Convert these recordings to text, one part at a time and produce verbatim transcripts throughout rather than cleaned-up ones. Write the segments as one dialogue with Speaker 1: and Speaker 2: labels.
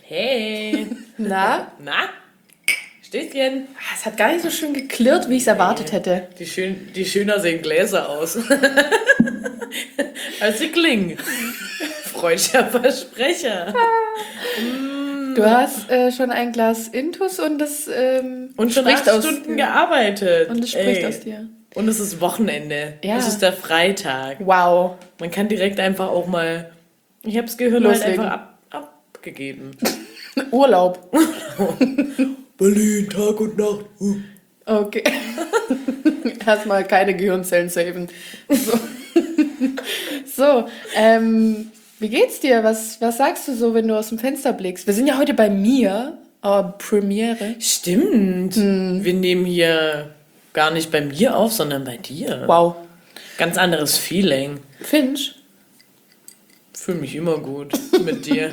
Speaker 1: Hey.
Speaker 2: Na?
Speaker 1: Na? Stößchen.
Speaker 2: Es hat gar nicht so schön geklirrt, wie ich es erwartet hätte.
Speaker 1: Die, schön, die schöner sehen Gläser aus. Als sie klingen. Freudscher Versprecher.
Speaker 2: Du hast äh, schon ein Glas Intus und das ähm,
Speaker 1: Und schon
Speaker 2: spricht
Speaker 1: acht
Speaker 2: aus
Speaker 1: Stunden
Speaker 2: dir.
Speaker 1: gearbeitet.
Speaker 2: Und es spricht
Speaker 1: Ey.
Speaker 2: aus dir.
Speaker 1: Und es ist Wochenende.
Speaker 2: Ja.
Speaker 1: Es ist der Freitag.
Speaker 2: Wow.
Speaker 1: Man kann direkt einfach auch mal... Ich habe das Gehirn halt
Speaker 2: Loslegen.
Speaker 1: einfach ab, abgegeben.
Speaker 2: Urlaub.
Speaker 1: Berlin, Tag und Nacht. Uh.
Speaker 2: Okay. Erstmal keine Gehirnzellen saven. So, so ähm, wie geht's dir? Was, was sagst du so, wenn du aus dem Fenster blickst? Wir sind ja heute bei mir, aber Premiere.
Speaker 1: Stimmt. Wir nehmen hier gar nicht bei mir auf, sondern bei dir.
Speaker 2: Wow.
Speaker 1: Ganz anderes Feeling.
Speaker 2: Finch?
Speaker 1: Fühle mich immer gut mit dir.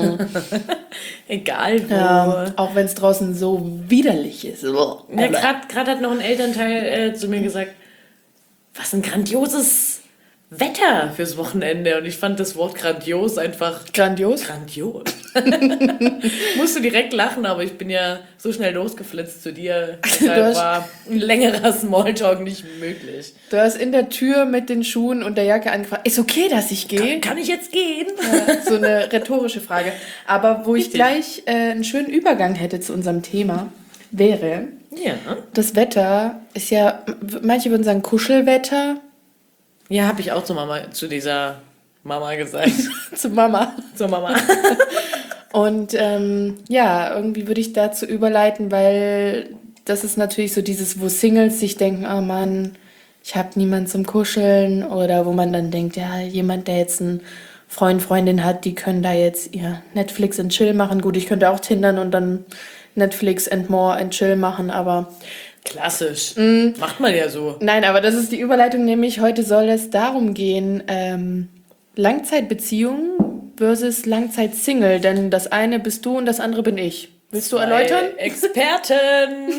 Speaker 1: Egal wo.
Speaker 2: Ja, auch wenn es draußen so widerlich ist.
Speaker 1: Ja, gerade hat noch ein Elternteil äh, zu mir gesagt, was ein grandioses Wetter fürs Wochenende. Und ich fand das Wort grandios einfach
Speaker 2: Grandios.
Speaker 1: grandios. Musste direkt lachen, aber ich bin ja so schnell losgeflitzt zu dir. Deshalb
Speaker 2: hast-
Speaker 1: war ein längerer Smalltalk nicht möglich.
Speaker 2: Du hast in der Tür mit den Schuhen und der Jacke angefragt. Ist okay, dass ich gehe?
Speaker 1: Kann ich jetzt gehen?
Speaker 2: Ja, so eine rhetorische Frage. Aber wo ich
Speaker 1: Richtig.
Speaker 2: gleich äh, einen schönen Übergang hätte zu unserem Thema, wäre,
Speaker 1: Ja.
Speaker 2: das Wetter ist ja, manche würden sagen Kuschelwetter.
Speaker 1: Ja, habe ich auch zu Mama, zu dieser Mama gesagt.
Speaker 2: Zu Mama.
Speaker 1: Zur Mama.
Speaker 2: Und ähm, ja, irgendwie würde ich dazu überleiten, weil das ist natürlich so dieses, wo Singles sich denken, oh Mann, ich habe niemanden zum Kuscheln. Oder wo man dann denkt, ja, jemand, der jetzt einen Freund, Freundin hat, die können da jetzt ihr Netflix and Chill machen. Gut, ich könnte auch tindern und dann Netflix and more and Chill machen, aber
Speaker 1: Klassisch. Macht man ja so.
Speaker 2: nein, aber das ist die Überleitung, nämlich heute soll es darum gehen, ähm, Langzeitbeziehung versus Langzeit-Single, denn das eine bist du und das andere bin ich. Willst du erläutern?
Speaker 1: Zwei Experten.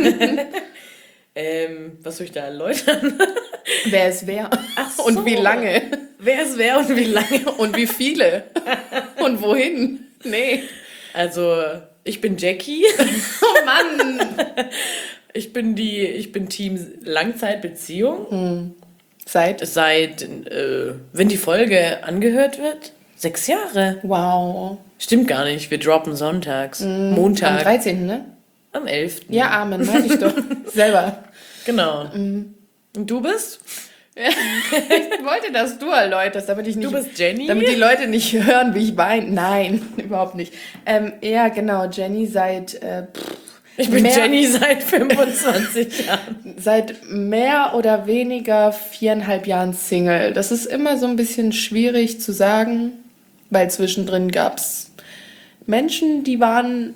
Speaker 1: ähm, was soll ich da erläutern?
Speaker 2: Wer ist wer?
Speaker 1: Ach so.
Speaker 2: Und wie lange?
Speaker 1: Wer ist wer und wie lange?
Speaker 2: Und wie viele? Und wohin? Nee.
Speaker 1: Also, ich bin Jackie.
Speaker 2: Oh Mann!
Speaker 1: Ich bin die, ich bin Team Langzeitbeziehung.
Speaker 2: Seit?
Speaker 1: Seit, äh, wenn die Folge angehört wird, sechs Jahre.
Speaker 2: Wow.
Speaker 1: Stimmt gar nicht, wir droppen sonntags.
Speaker 2: Am
Speaker 1: Montag.
Speaker 2: dreizehnten, ne?
Speaker 1: Am elften.
Speaker 2: Ja, Amen, meine ich doch. Selber.
Speaker 1: Genau. Und du bist?
Speaker 2: Ich wollte, dass du erläuterst, damit ich nicht...
Speaker 1: Du bist Jenny?
Speaker 2: Damit die Leute nicht hören, wie ich weine. Nein, überhaupt nicht. Ähm, ja, genau, Jenny seit... Äh, pff,
Speaker 1: Ich bin
Speaker 2: mehr,
Speaker 1: Jenny seit fünfundzwanzig Jahren.
Speaker 2: Seit mehr oder weniger viereinhalb Jahren Single. Das ist immer so ein bisschen schwierig zu sagen, weil zwischendrin gab es Menschen, die waren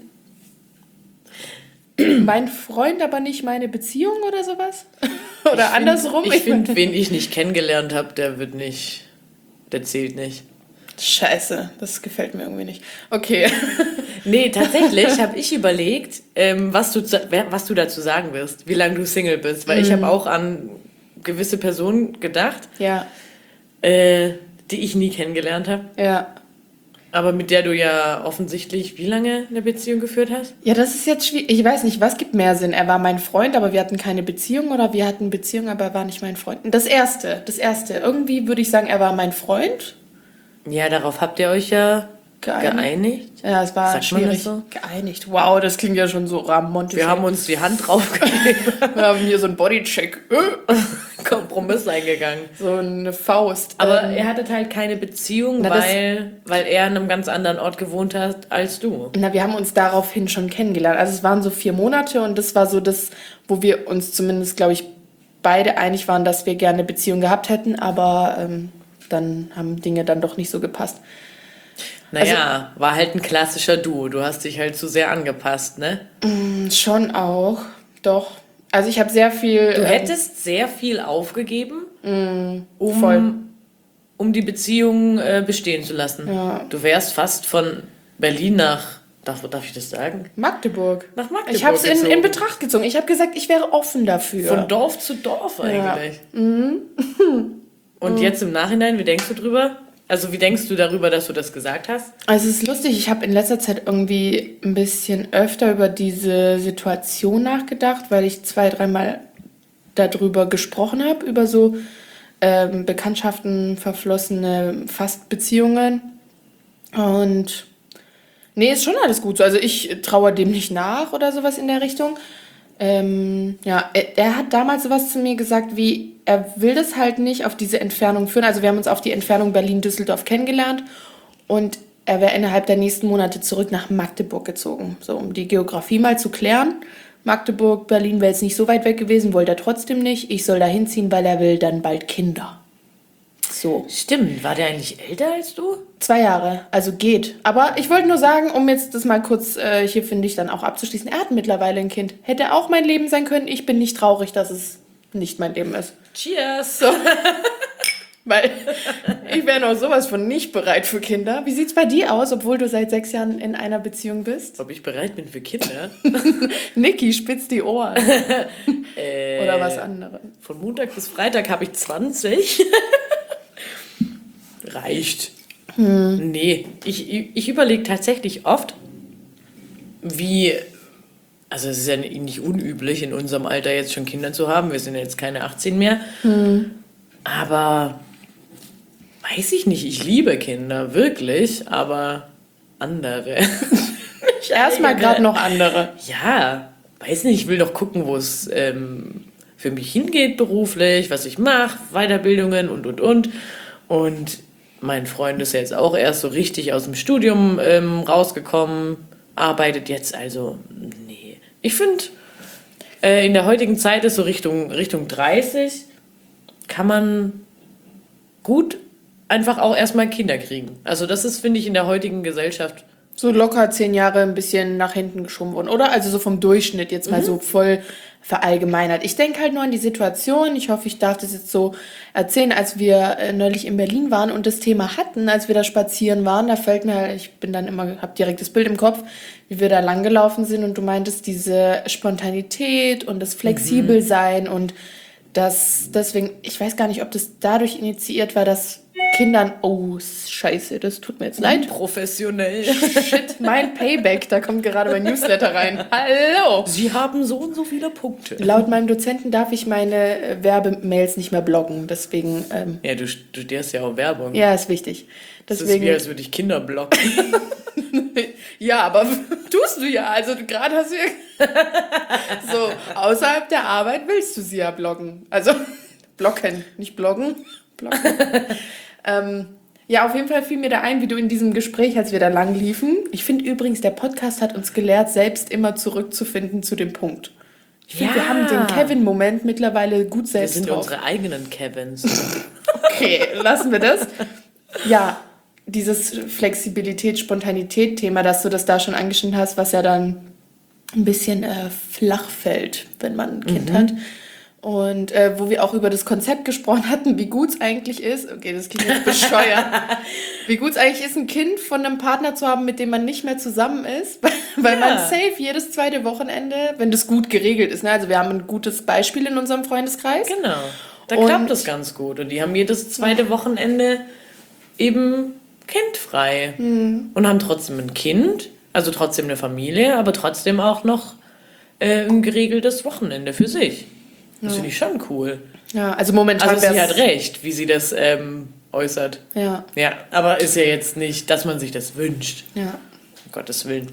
Speaker 2: mein Freund, aber nicht meine Beziehung oder sowas. Oder
Speaker 1: Ich
Speaker 2: andersrum.
Speaker 1: Find, ich finde, wen ich nicht kennengelernt habe, der wird nicht, der zählt nicht.
Speaker 2: Scheiße, das gefällt mir irgendwie nicht. Okay.
Speaker 1: Nee, tatsächlich habe ich überlegt, ähm, was, du, zu- wer- was du dazu sagen wirst, wie lange du Single bist. Weil ich habe auch an gewisse Personen gedacht,
Speaker 2: Ja,
Speaker 1: äh, die ich nie kennengelernt habe.
Speaker 2: ja.
Speaker 1: Aber mit der du ja offensichtlich wie lange eine Beziehung geführt hast?
Speaker 2: Ja, das ist jetzt schwierig. Ich weiß nicht, was gibt mehr Sinn? Er war mein Freund, aber wir hatten keine Beziehung, oder wir hatten Beziehung, aber er war nicht mein Freund. Das erste, das erste. Irgendwie würde ich sagen, er war mein Freund.
Speaker 1: Ja, darauf habt ihr euch ja
Speaker 2: Geeinigt.
Speaker 1: geeinigt.
Speaker 2: Ja, es war
Speaker 1: Sagt man
Speaker 2: schwierig.
Speaker 1: das so?
Speaker 2: Geeinigt. Wow, das klingt ja schon so ramontisch.
Speaker 1: Wir haben uns die Hand draufgegeben,
Speaker 2: Wir haben hier so einen Bodycheck. Äh,
Speaker 1: Kompromiss eingegangen.
Speaker 2: So eine Faust.
Speaker 1: Aber
Speaker 2: Ähm,
Speaker 1: er hatte halt keine Beziehung,
Speaker 2: Na, das-
Speaker 1: weil, weil er an einem ganz anderen Ort gewohnt hat als du.
Speaker 2: Na, wir haben uns daraufhin schon kennengelernt. Also es waren so vier Monate und das war so das, wo wir uns zumindest, glaube ich, beide einig waren, dass wir gerne eine Beziehung gehabt hätten, aber ähm, dann haben Dinge dann doch nicht so gepasst.
Speaker 1: Naja, war halt ein klassischer Du. Du hast dich halt zu sehr angepasst, ne?
Speaker 2: Schon auch, doch. Also ich habe sehr viel...
Speaker 1: Du
Speaker 2: ähm,
Speaker 1: hättest sehr viel aufgegeben, um,
Speaker 2: voll.
Speaker 1: um die Beziehung äh, bestehen zu lassen.
Speaker 2: Ja.
Speaker 1: Du wärst fast von Berlin nach, darf, darf ich das sagen?
Speaker 2: Magdeburg.
Speaker 1: Nach Magdeburg
Speaker 2: Ich habe es in,
Speaker 1: gezogen.
Speaker 2: in Betracht gezogen. Ich habe gesagt, ich wäre offen dafür.
Speaker 1: Von Dorf zu Dorf eigentlich.
Speaker 2: Mhm.
Speaker 1: Und jetzt im Nachhinein, wie denkst du drüber? Also wie denkst du darüber, dass du das gesagt hast?
Speaker 2: Also es ist lustig, ich habe in letzter Zeit irgendwie ein bisschen öfter über diese Situation nachgedacht, weil ich zwei, dreimal darüber gesprochen habe, über so ähm, Bekanntschaften, verflossene Fastbeziehungen. Und nee, ist schon alles gut so. Also ich trauere dem nicht nach oder sowas in der Richtung. Ähm, ja, er, er hat damals sowas zu mir gesagt, wie er will das halt nicht auf diese Entfernung führen. Also wir haben uns auf die Entfernung Berlin-Düsseldorf kennengelernt und er wäre innerhalb der nächsten Monate zurück nach Magdeburg gezogen, so um die Geografie mal zu klären. Magdeburg, Berlin wäre jetzt nicht so weit weg gewesen, wollte er trotzdem nicht. Ich soll da hinziehen, weil er will dann bald Kinder. So.
Speaker 1: Stimmt, war der eigentlich älter als du?
Speaker 2: Zwei Jahre, also geht. Aber ich wollte nur sagen, um jetzt das mal kurz äh, hier, finde ich, dann auch abzuschließen, er hat mittlerweile ein Kind. Hätte auch mein Leben sein können. Ich bin nicht traurig, dass es nicht mein Leben ist.
Speaker 1: Cheers!
Speaker 2: So. Weil ich wäre noch sowas von nicht bereit für Kinder. Wie sieht's bei dir aus, obwohl du seit sechs Jahren in einer Beziehung bist?
Speaker 1: Ob ich bereit bin für Kinder?
Speaker 2: Niki, spitz die Ohren.
Speaker 1: äh,
Speaker 2: Oder was anderes.
Speaker 1: Von Montag bis Freitag habe ich zwanzig. Reicht. Hm. Nee, ich, ich überlege tatsächlich oft, wie, also es ist ja nicht unüblich in unserem Alter jetzt schon Kinder zu haben, wir sind ja jetzt keine achtzehn mehr, hm. aber weiß ich nicht, ich liebe Kinder, wirklich, aber andere.
Speaker 2: Erstmal gerade noch andere.
Speaker 1: Ja, weiß nicht, ich will doch gucken, wo es ähm, für mich hingeht beruflich, was ich mache, Weiterbildungen und, und, und. Und mein Freund ist jetzt auch erst so richtig aus dem Studium ähm, rausgekommen, arbeitet jetzt, also nee. Ich finde, äh, in der heutigen Zeit ist so Richtung, Richtung dreißig, kann man gut einfach auch erstmal Kinder kriegen. Also das ist, finde ich, in der heutigen Gesellschaft
Speaker 2: so locker zehn Jahre ein bisschen nach hinten geschoben worden, oder? Also so vom Durchschnitt jetzt mal mhm. so voll verallgemeinert. Ich denke halt nur an die Situation, ich hoffe, ich darf das jetzt so erzählen, als wir äh, neulich in Berlin waren und das Thema hatten, als wir da spazieren waren, da fällt mir, ich bin dann immer, habe direkt das Bild im Kopf, wie wir da langgelaufen sind und du meintest diese Spontanität und das Flexibelsein mhm. und das, deswegen, ich weiß gar nicht, ob das dadurch initiiert war, dass Kindern, oh, scheiße, das tut mir jetzt leid.
Speaker 1: Professionell.
Speaker 2: Shit, mein Payback, da kommt gerade mein Newsletter rein. Hallo!
Speaker 1: Sie haben so und so viele Punkte.
Speaker 2: Laut meinem Dozenten darf ich meine Werbemails nicht mehr bloggen, deswegen... Ähm,
Speaker 1: ja, du studierst ja auch Werbung.
Speaker 2: Ja, ist wichtig.
Speaker 1: Deswegen, das ist wie, als würde ich Kinder blocken.
Speaker 2: Ja, aber tust du ja, also gerade hast du ja... so, außerhalb der Arbeit willst du sie ja bloggen. Also, blocken, nicht bloggen, blocken. Ähm, ja, auf jeden Fall fiel mir da ein, wie du in diesem Gespräch, als wir da lang liefen. Ich finde übrigens, der Podcast hat uns gelehrt, selbst immer zurückzufinden zu dem Punkt. Ich finde, ja. wir haben den Kevin-Moment mittlerweile gut selbst
Speaker 1: drauf. Wir sind
Speaker 2: drauf.
Speaker 1: unsere eigenen Kevins.
Speaker 2: Okay, lassen wir das. Ja, dieses Flexibilität, Spontanität-Thema, dass du das da schon angeschnitten hast, was ja dann ein bisschen äh, flach fällt, wenn man ein Kind mhm. hat. Und äh, wo wir auch über das Konzept gesprochen hatten, wie gut es eigentlich ist, okay, das klingt jetzt bescheuert, wie gut es eigentlich ist, ein Kind von einem Partner zu haben, mit dem man nicht mehr zusammen ist, weil ja. man safe jedes zweite Wochenende, wenn das gut geregelt ist, ne? Also wir haben ein gutes Beispiel in unserem Freundeskreis.
Speaker 1: Genau, da und, klappt das ganz gut und die haben jedes zweite Wochenende eben kindfrei mhm. und haben trotzdem ein Kind, also trotzdem eine Familie, aber trotzdem auch noch äh, ein geregeltes Wochenende für sich. Das ja. finde ich schon cool.
Speaker 2: Ja, also momentan.
Speaker 1: Also sie hat recht, wie sie das ähm, äußert.
Speaker 2: Ja.
Speaker 1: Ja, aber ist ja jetzt nicht, dass man sich das wünscht.
Speaker 2: Ja.
Speaker 1: Um Gottes Willen.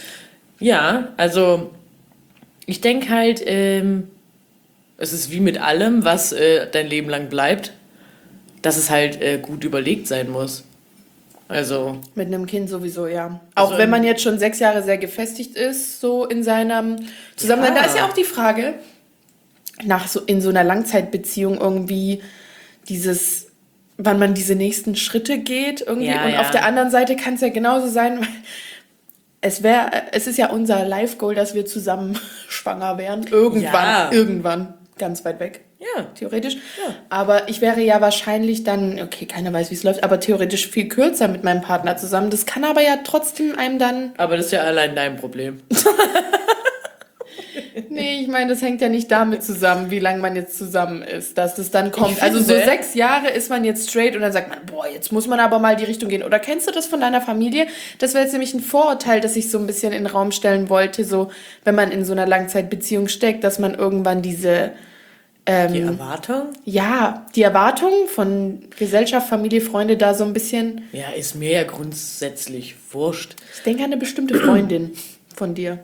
Speaker 1: Ja, also ich denke halt, ähm, es ist wie mit allem, was äh, dein Leben lang bleibt, dass es halt äh, gut überlegt sein muss. Also.
Speaker 2: Mit einem Kind sowieso, ja. Auch also wenn man jetzt schon sechs Jahre sehr gefestigt ist, so in seinem Zusammenhang. Ja. Da ist ja auch die Frage, nach so in so einer Langzeitbeziehung irgendwie dieses, wann man diese nächsten Schritte geht irgendwie.
Speaker 1: Ja,
Speaker 2: und
Speaker 1: ja.
Speaker 2: auf der anderen Seite kann es ja genauso sein, weil es wäre, es ist ja unser Life-Goal, dass wir zusammen schwanger wären. Irgendwann,
Speaker 1: ja.
Speaker 2: irgendwann, ganz weit weg.
Speaker 1: Ja.
Speaker 2: Theoretisch.
Speaker 1: Ja.
Speaker 2: Aber ich wäre ja wahrscheinlich dann, okay, keiner weiß, wie es läuft, aber theoretisch viel kürzer mit meinem Partner zusammen. Das kann aber ja trotzdem einem dann...
Speaker 1: Aber das ist ja allein dein Problem.
Speaker 2: Nee, ich meine, das hängt ja nicht damit zusammen, wie lange man jetzt zusammen ist, dass das dann kommt.
Speaker 1: Ich
Speaker 2: Also so
Speaker 1: finde-
Speaker 2: sechs Jahre ist man jetzt straight und dann sagt man, boah, jetzt muss man aber mal die Richtung gehen. Oder kennst du das von deiner Familie? Das wäre jetzt nämlich ein Vorurteil, das ich so ein bisschen in den Raum stellen wollte, so wenn man in so einer Langzeitbeziehung steckt, dass man irgendwann diese,
Speaker 1: Die
Speaker 2: ähm,
Speaker 1: Erwartung?
Speaker 2: ja, die Erwartungen von Gesellschaft, Familie, Freunde da so ein bisschen,
Speaker 1: Ja, ist mir ja grundsätzlich wurscht.
Speaker 2: ich denke an eine bestimmte Freundin von dir.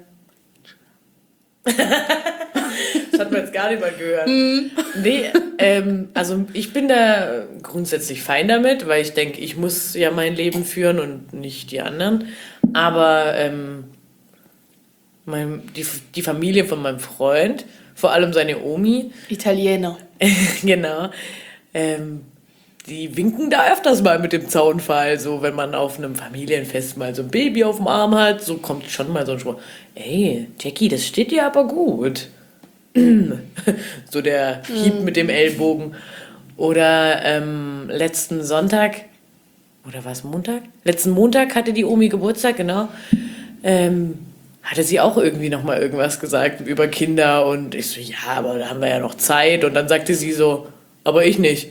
Speaker 1: Das hat man jetzt gar nicht mal gehört. Nee, ähm, also ich bin da grundsätzlich fein damit, weil ich denke, ich muss ja mein Leben führen und nicht die anderen. Aber ähm, mein, die, die Familie von meinem Freund, vor allem seine Omi,
Speaker 2: Italiener.
Speaker 1: genau, ähm, die winken da öfters mal mit dem Zaunfall, so wenn man auf einem Familienfest mal so ein Baby auf dem Arm hat, so kommt schon mal so ein Spruch, ey, Jackie, das steht dir aber gut. So der Hieb mit dem Ellbogen. Oder ähm, letzten Sonntag, oder war es Montag? Letzten Montag hatte die Omi Geburtstag, genau. Ähm, hatte sie auch irgendwie nochmal irgendwas gesagt über Kinder und ich so, ja, aber da haben wir ja noch Zeit. Und dann sagte sie so, aber ich nicht.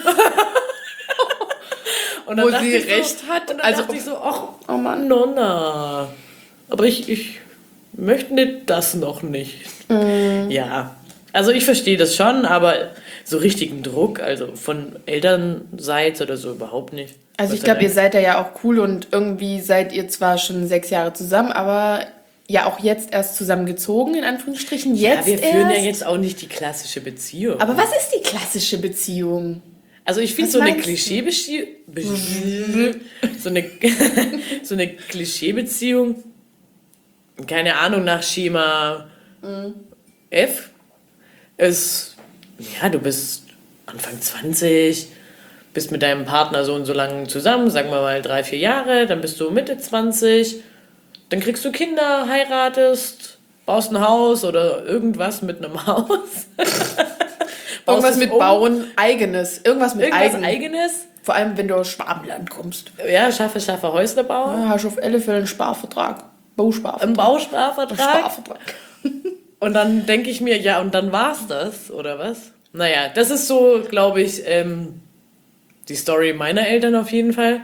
Speaker 1: Und dann
Speaker 2: Wo
Speaker 1: dachte
Speaker 2: sie
Speaker 1: ich so,
Speaker 2: recht hat.
Speaker 1: Und dann
Speaker 2: Also-
Speaker 1: dachte ich so, ach, oh Mann, Nonna. Aber ich, ich möchte nicht das noch nicht. Ja, also ich verstehe das schon, aber so richtigen Druck, also von Elternseits oder so überhaupt nicht.
Speaker 2: Also
Speaker 1: Gott
Speaker 2: ich
Speaker 1: sei
Speaker 2: glaube, ihr
Speaker 1: Dank.
Speaker 2: seid da ja auch cool und irgendwie seid ihr zwar schon sechs Jahre zusammen, aber ja auch jetzt erst zusammengezogen, in Anführungsstrichen. Jetzt
Speaker 1: Ja, wir führen
Speaker 2: erst.
Speaker 1: ja jetzt auch nicht die klassische Beziehung.
Speaker 2: Aber was ist die klassische Beziehung?
Speaker 1: Also ich finde
Speaker 2: Was
Speaker 1: so eine
Speaker 2: meinst du?
Speaker 1: Klischeebeziehung, so eine, so eine Klischeebeziehung, keine Ahnung, nach Schema F, ist, ja, du bist Anfang zwanzig, bist mit deinem Partner so und so lange zusammen, sagen wir mal drei, vier Jahre, dann bist du Mitte zwanzig, dann kriegst du Kinder, heiratest, baust ein Haus oder irgendwas mit einem Haus. Baust
Speaker 2: Irgendwas
Speaker 1: es
Speaker 2: mit
Speaker 1: um.
Speaker 2: Bauen, eigenes. Irgendwas mit
Speaker 1: Irgendwas
Speaker 2: eigen.
Speaker 1: Eigenes.
Speaker 2: Vor allem, wenn du aus Schwabenland kommst.
Speaker 1: Ja, schaffe, schaffe Häusle bauen.
Speaker 2: Ja, hast du auf alle Fälle einen Sparvertrag. Bausparvertrag.
Speaker 1: Im Bausparvertrag.
Speaker 2: Sparvertrag.
Speaker 1: Und dann denke ich mir, ja, und dann war's das, oder was? Naja, das ist so, glaube ich, ähm, die Story meiner Eltern auf jeden Fall.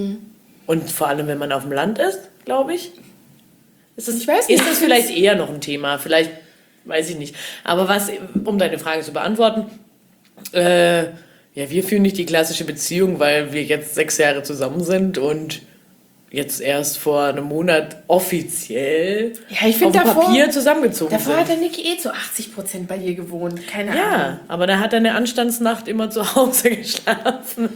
Speaker 1: Und vor allem, wenn man auf dem Land ist, glaube ich. Ist das,
Speaker 2: Ich weiß nicht,
Speaker 1: Ist das
Speaker 2: ich
Speaker 1: vielleicht eher noch ein Thema? Vielleicht, weiß ich nicht. Aber was, um deine Frage zu beantworten, äh, ja, wir führen nicht die klassische Beziehung, weil wir jetzt sechs Jahre zusammen sind und jetzt erst vor einem Monat offiziell
Speaker 2: Ja, ich find
Speaker 1: auf dem
Speaker 2: davor-
Speaker 1: Papier zusammengezogen
Speaker 2: Davor
Speaker 1: sind.
Speaker 2: hat der Niki eh zu achtzig Prozent bei ihr gewohnt. Keine Ahnung.
Speaker 1: Ja, aber da hat er eine Anstandsnacht immer zu Hause geschlafen.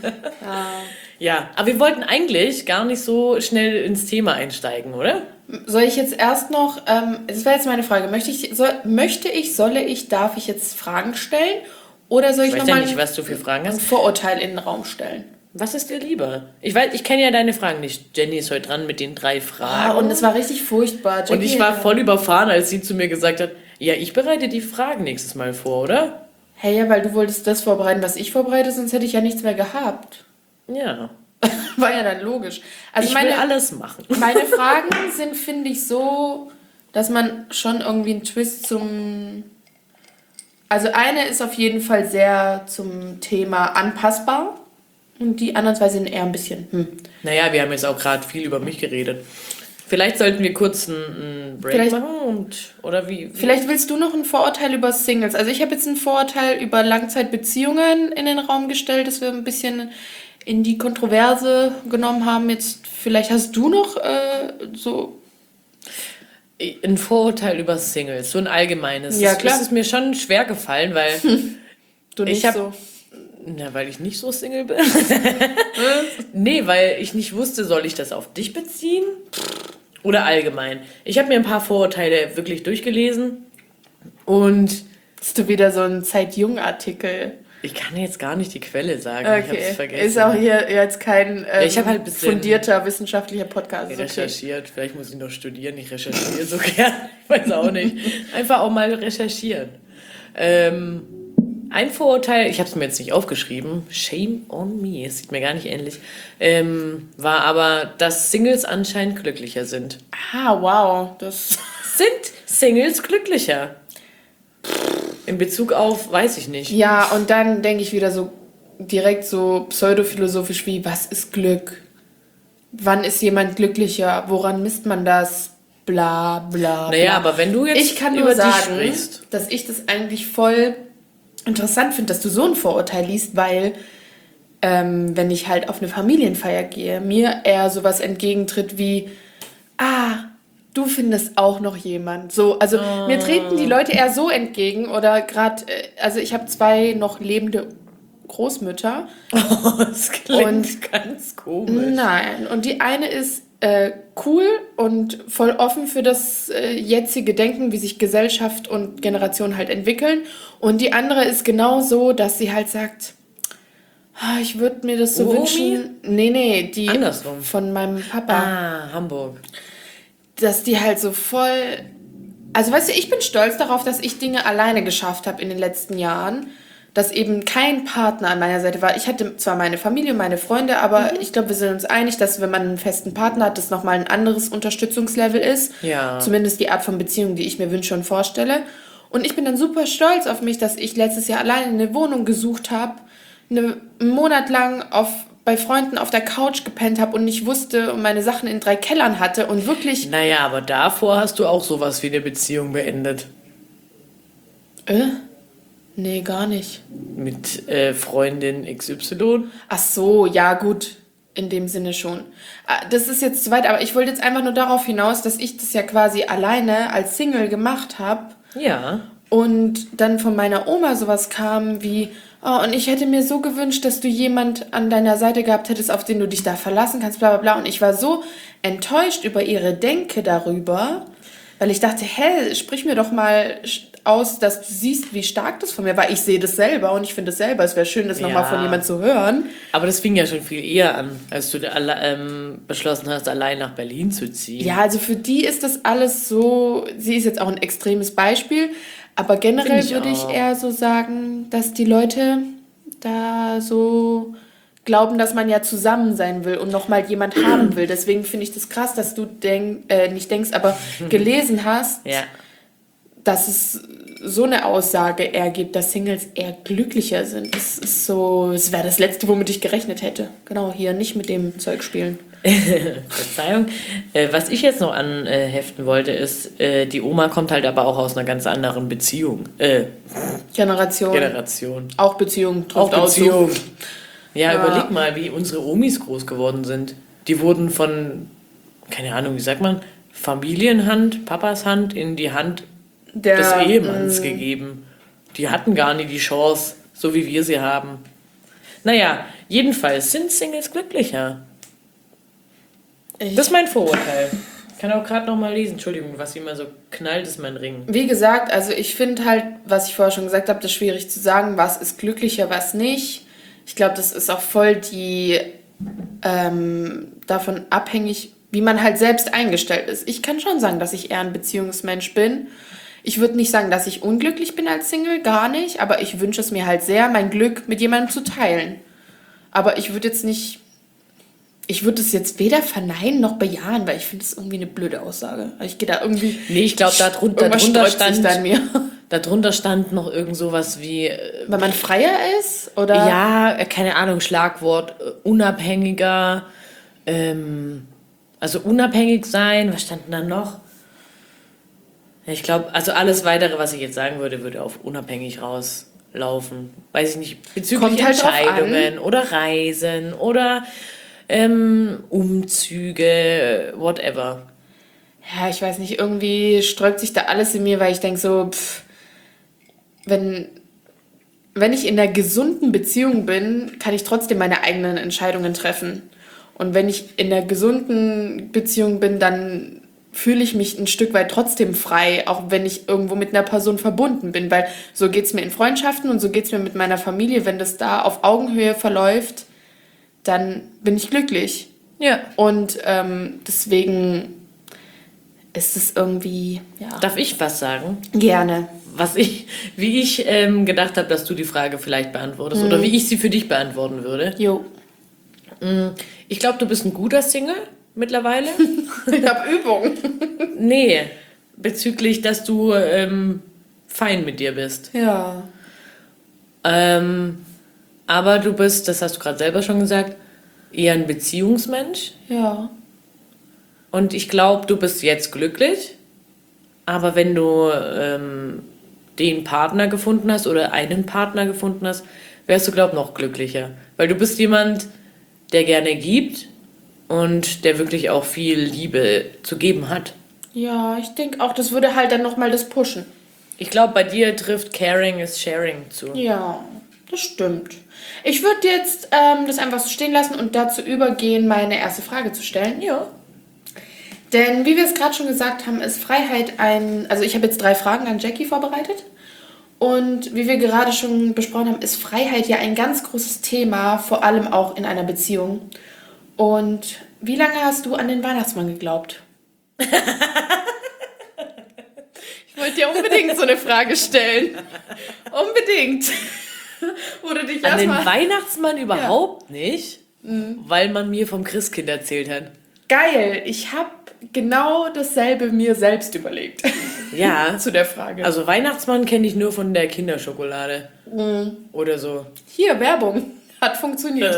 Speaker 1: Ja, aber wir wollten eigentlich gar nicht so schnell ins Thema einsteigen, oder?
Speaker 2: Soll ich jetzt erst noch, ähm, das wäre jetzt meine Frage, möchte ich, soll, möchte ich, solle ich, darf ich jetzt Fragen stellen? Oder soll ich,
Speaker 1: Ich weiß
Speaker 2: nochmal
Speaker 1: ja nicht, was du für Fragen
Speaker 2: ein
Speaker 1: hast.
Speaker 2: Vorurteil in den Raum stellen?
Speaker 1: Was ist dir lieber? Ich weiß, ich kenne ja deine Fragen nicht. Jenny ist heute dran mit den drei
Speaker 2: Ah,
Speaker 1: Fragen.
Speaker 2: und es war richtig furchtbar.
Speaker 1: Und
Speaker 2: Jackie,
Speaker 1: ich war voll überfahren, als sie zu mir gesagt hat, ja, ich bereite die Fragen nächstes Mal vor, oder?
Speaker 2: Hey, ja, weil du wolltest das vorbereiten, was ich vorbereite, sonst hätte ich ja nichts mehr gehabt.
Speaker 1: Ja.
Speaker 2: War ja dann logisch. Also
Speaker 1: Ich
Speaker 2: meine,
Speaker 1: will alles machen.
Speaker 2: meine Fragen sind, finde ich, so, dass man schon irgendwie einen Twist zum... Also eine ist auf jeden Fall sehr zum Thema anpassbar und die anderen zwei sind eher ein bisschen... Hm.
Speaker 1: Naja, wir haben jetzt auch gerade viel über mich geredet. Vielleicht sollten wir kurz einen, einen Break
Speaker 2: Vielleicht-
Speaker 1: machen und, oder wie? wie?
Speaker 2: Vielleicht willst du noch ein Vorurteil über Singles. Also ich habe jetzt ein Vorurteil über Langzeitbeziehungen in den Raum gestellt, das wir ein bisschen in die Kontroverse genommen haben. Jetzt vielleicht hast du noch äh, so...
Speaker 1: Ein Vorurteil über Singles, so ein allgemeines.
Speaker 2: Ja,
Speaker 1: Das-
Speaker 2: klar.
Speaker 1: Das ist mir schon schwer gefallen, weil,
Speaker 2: Du
Speaker 1: Ich
Speaker 2: nicht
Speaker 1: hab-
Speaker 2: so...
Speaker 1: na, weil ich nicht so Single bin. Nee, weil ich nicht wusste, soll ich das auf dich beziehen oder allgemein. Ich habe mir ein paar Vorurteile wirklich durchgelesen und
Speaker 2: Hast du wieder so einen Zeit-Jung-Artikel?
Speaker 1: ich kann jetzt gar nicht die Quelle sagen. Ich habe es
Speaker 2: Okay,
Speaker 1: vergessen.
Speaker 2: ist auch hier jetzt kein ähm,
Speaker 1: ich hab halt ein bisschen
Speaker 2: fundierter wissenschaftlicher Podcast. Ist okay.
Speaker 1: recherchiert. Vielleicht muss ich noch studieren. Ich recherchiere so gern. Ich weiß auch nicht. Einfach auch mal recherchieren. Ähm, ein Vorurteil, ich habe es mir jetzt nicht aufgeschrieben, shame on me, es sieht mir gar nicht ähnlich, ähm, war aber, dass Singles anscheinend glücklicher sind.
Speaker 2: Ah, wow. Das
Speaker 1: Sind Singles glücklicher? In Bezug auf, weiß ich nicht.
Speaker 2: Ja, und dann denke ich wieder so direkt so pseudophilosophisch wie, was ist Glück? Wann ist jemand glücklicher? Woran misst man das? Bla, bla, bla.
Speaker 1: Naja, aber wenn du jetzt
Speaker 2: ich kann
Speaker 1: über
Speaker 2: nur
Speaker 1: dich
Speaker 2: sagen,
Speaker 1: sprichst.
Speaker 2: dass ich das eigentlich voll interessant finde, dass du so ein Vorurteil liest, weil ähm, wenn ich halt auf eine Familienfeier gehe, mir eher sowas entgegentritt wie, ah, du findest auch noch jemand. So, also
Speaker 1: Oh.
Speaker 2: mir treten die Leute eher so entgegen oder gerade, äh, also ich habe zwei noch lebende Großmütter.
Speaker 1: Oh, das klingt
Speaker 2: Und-
Speaker 1: ganz komisch.
Speaker 2: Nein, und die eine ist äh, cool und voll offen für das äh, jetzige Denken, wie sich Gesellschaft und Generation halt entwickeln. Und die andere ist genau so, dass sie halt sagt, ah, ich würde mir das so
Speaker 1: Uromi?
Speaker 2: wünschen. Nee, nee, die
Speaker 1: Andersrum.
Speaker 2: von meinem Papa.
Speaker 1: Ah, Hamburg.
Speaker 2: Dass die halt so voll. Also weißt du, ich bin stolz darauf, dass ich Dinge alleine geschafft habe in den letzten Jahren. Dass eben kein Partner an meiner Seite war. Ich hatte zwar meine Familie, meine Freunde, aber ich glaube, wir sind uns einig, dass wenn man einen festen Partner hat, das nochmal ein anderes Unterstützungslevel ist.
Speaker 1: Ja.
Speaker 2: Zumindest die Art von Beziehung, die ich mir wünsche und vorstelle. Und ich bin dann super stolz auf mich, dass ich letztes Jahr alleine eine Wohnung gesucht habe, eine, einen Monat lang auf, bei Freunden auf der Couch gepennt habe und nicht wusste und meine Sachen in drei Kellern hatte und wirklich...
Speaker 1: Naja, aber davor hast du auch sowas wie eine Beziehung beendet.
Speaker 2: Äh? Nee, gar nicht.
Speaker 1: Mit äh, Freundin X Y.
Speaker 2: Ach so, ja gut, in dem Sinne schon. Ah, das ist jetzt zu weit, aber ich wollte jetzt einfach nur darauf hinaus, dass ich das ja quasi alleine als Single gemacht habe
Speaker 1: Ja.
Speaker 2: und dann von meiner Oma sowas kam wie, oh, und ich hätte mir so gewünscht, dass du jemand an deiner Seite gehabt hättest, auf den du dich da verlassen kannst, bla bla bla. Und ich war so enttäuscht über ihre Denke darüber, weil ich dachte, hä, sprich mir doch mal aus, dass du siehst, wie stark das von mir war. Ich sehe das selber und ich finde es selber. Es wäre schön, das
Speaker 1: Ja.
Speaker 2: nochmal von jemandem zu hören.
Speaker 1: Aber das fing ja schon viel eher an, als du alle, ähm, beschlossen hast, allein nach Berlin zu ziehen.
Speaker 2: Ja, also für die ist das alles so, sie ist jetzt auch ein extremes Beispiel, aber generell
Speaker 1: Find ich
Speaker 2: würde ich
Speaker 1: auch.
Speaker 2: eher so sagen, dass die Leute da so glauben, dass man ja zusammen sein will und nochmal jemand haben will. Deswegen finde ich das krass, dass du denk, äh, nicht denkst, aber gelesen hast,
Speaker 1: Ja.
Speaker 2: dass es so eine Aussage ergibt, dass Singles eher glücklicher sind. Das ist so, es wäre das Letzte, womit ich gerechnet hätte. Genau, hier nicht mit dem Zeug spielen.
Speaker 1: Verzeihung. Äh, was ich jetzt noch anheften wollte, ist, äh, die Oma kommt halt aber auch aus einer ganz anderen Beziehung. Äh,
Speaker 2: Generation.
Speaker 1: Generation.
Speaker 2: Auch Beziehung.
Speaker 1: Auch
Speaker 2: trifft aus so.
Speaker 1: Beziehung. Ja,
Speaker 2: Ja.
Speaker 1: überleg mal, wie unsere Omis groß geworden sind. Die wurden von, keine Ahnung, wie sagt man, Familienhand, Papas Hand in die Hand
Speaker 2: Der,
Speaker 1: des Ehemanns
Speaker 2: mh,
Speaker 1: gegeben. Die hatten gar nie die Chance, so wie wir sie haben. Naja, jedenfalls sind Singles glücklicher.
Speaker 2: Ich,
Speaker 1: Das ist mein Vorurteil. Ich kann auch gerade noch mal lesen. Entschuldigung, was immer so knallt, ist mein Ring.
Speaker 2: wie gesagt, also ich finde halt, was ich vorher schon gesagt habe, das ist schwierig zu sagen, was ist glücklicher, was nicht. Ich glaube, das ist auch voll die ähm, davon abhängig, wie man halt selbst eingestellt ist. Ich kann schon sagen, dass ich eher ein Beziehungsmensch bin. Ich würde nicht sagen, dass ich unglücklich bin als Single, gar nicht, aber ich wünsche es mir halt sehr, mein Glück mit jemandem zu teilen. Aber ich würde jetzt nicht, ich würde es jetzt weder verneinen noch bejahen, weil ich finde es irgendwie eine blöde Aussage. Also ich gehe da irgendwie,
Speaker 1: Nee, ich glaube, darunter,
Speaker 2: irgendwas
Speaker 1: darunter,
Speaker 2: sträubt sich da in
Speaker 1: stand,
Speaker 2: mir.
Speaker 1: darunter stand noch irgend sowas wie, äh,
Speaker 2: Weil man freier ist, oder?
Speaker 1: ja, äh, keine Ahnung, Schlagwort, äh, unabhängiger, ähm, also unabhängig sein, was stand denn da noch? Ich glaube, also alles Weitere, was ich jetzt sagen würde, würde auf unabhängig rauslaufen. Weiß ich nicht, bezüglich
Speaker 2: Kommt halt drauf
Speaker 1: Entscheidungen oder Reisen oder ähm, Umzüge, whatever.
Speaker 2: Ja, ich weiß nicht, irgendwie sträubt sich da alles in mir, weil ich denke so, pff, wenn, wenn ich in einer gesunden Beziehung bin, kann ich trotzdem meine eigenen Entscheidungen treffen. Und wenn ich in einer gesunden Beziehung bin, dann fühle ich mich ein Stück weit trotzdem frei, auch wenn ich irgendwo mit einer Person verbunden bin, weil so geht es mir in Freundschaften und so geht es mir mit meiner Familie. Wenn das da auf Augenhöhe verläuft, dann bin ich glücklich.
Speaker 1: Ja.
Speaker 2: Und ähm, deswegen ist es irgendwie, ja,
Speaker 1: Darf ich was sagen?
Speaker 2: gerne.
Speaker 1: Was ich, wie ich ähm, gedacht habe, dass du die Frage vielleicht beantwortest oder wie ich sie für dich beantworten würde.
Speaker 2: Jo.
Speaker 1: Ich glaube, du bist ein guter Single mittlerweile.
Speaker 2: Ich habe Übung.
Speaker 1: Nee, bezüglich, dass du ähm, fein mit dir bist.
Speaker 2: Ja.
Speaker 1: Ähm, aber du bist, das hast du gerade selber schon gesagt, eher ein Beziehungsmensch.
Speaker 2: Ja.
Speaker 1: Und ich glaube, du bist jetzt glücklich. Aber wenn du ähm, den Partner gefunden hast oder einen Partner gefunden hast, wärst du, glaube ich, noch glücklicher. Weil du bist jemand, der gerne gibt und der wirklich auch viel Liebe zu geben hat.
Speaker 2: Ja, ich denke auch, das würde halt dann nochmal das pushen.
Speaker 1: Ich glaube, bei dir trifft Caring is Sharing zu.
Speaker 2: Ja, das stimmt. Ich würde jetzt ähm, das einfach so stehen lassen und dazu übergehen, meine erste Frage zu stellen.
Speaker 1: Ja.
Speaker 2: Denn wie wir es gerade schon gesagt haben, ist Freiheit ein... Also ich habe jetzt drei Fragen an Jackie vorbereitet. Und wie wir gerade schon besprochen haben, ist Freiheit ja ein ganz großes Thema, vor allem auch in einer Beziehung. Und wie lange hast du an den Weihnachtsmann geglaubt? Ich wollte dir unbedingt so eine Frage stellen. Unbedingt. Wo du dich
Speaker 1: An den
Speaker 2: erstmal...
Speaker 1: Weihnachtsmann überhaupt nicht, weil man mir vom Christkind erzählt hat.
Speaker 2: Geil, ich habe genau dasselbe mir selbst überlegt.
Speaker 1: Ja.
Speaker 2: Zu der Frage.
Speaker 1: Also Weihnachtsmann kenne ich nur von der Kinderschokolade. Oder so.
Speaker 2: Hier, Werbung. Hat funktioniert.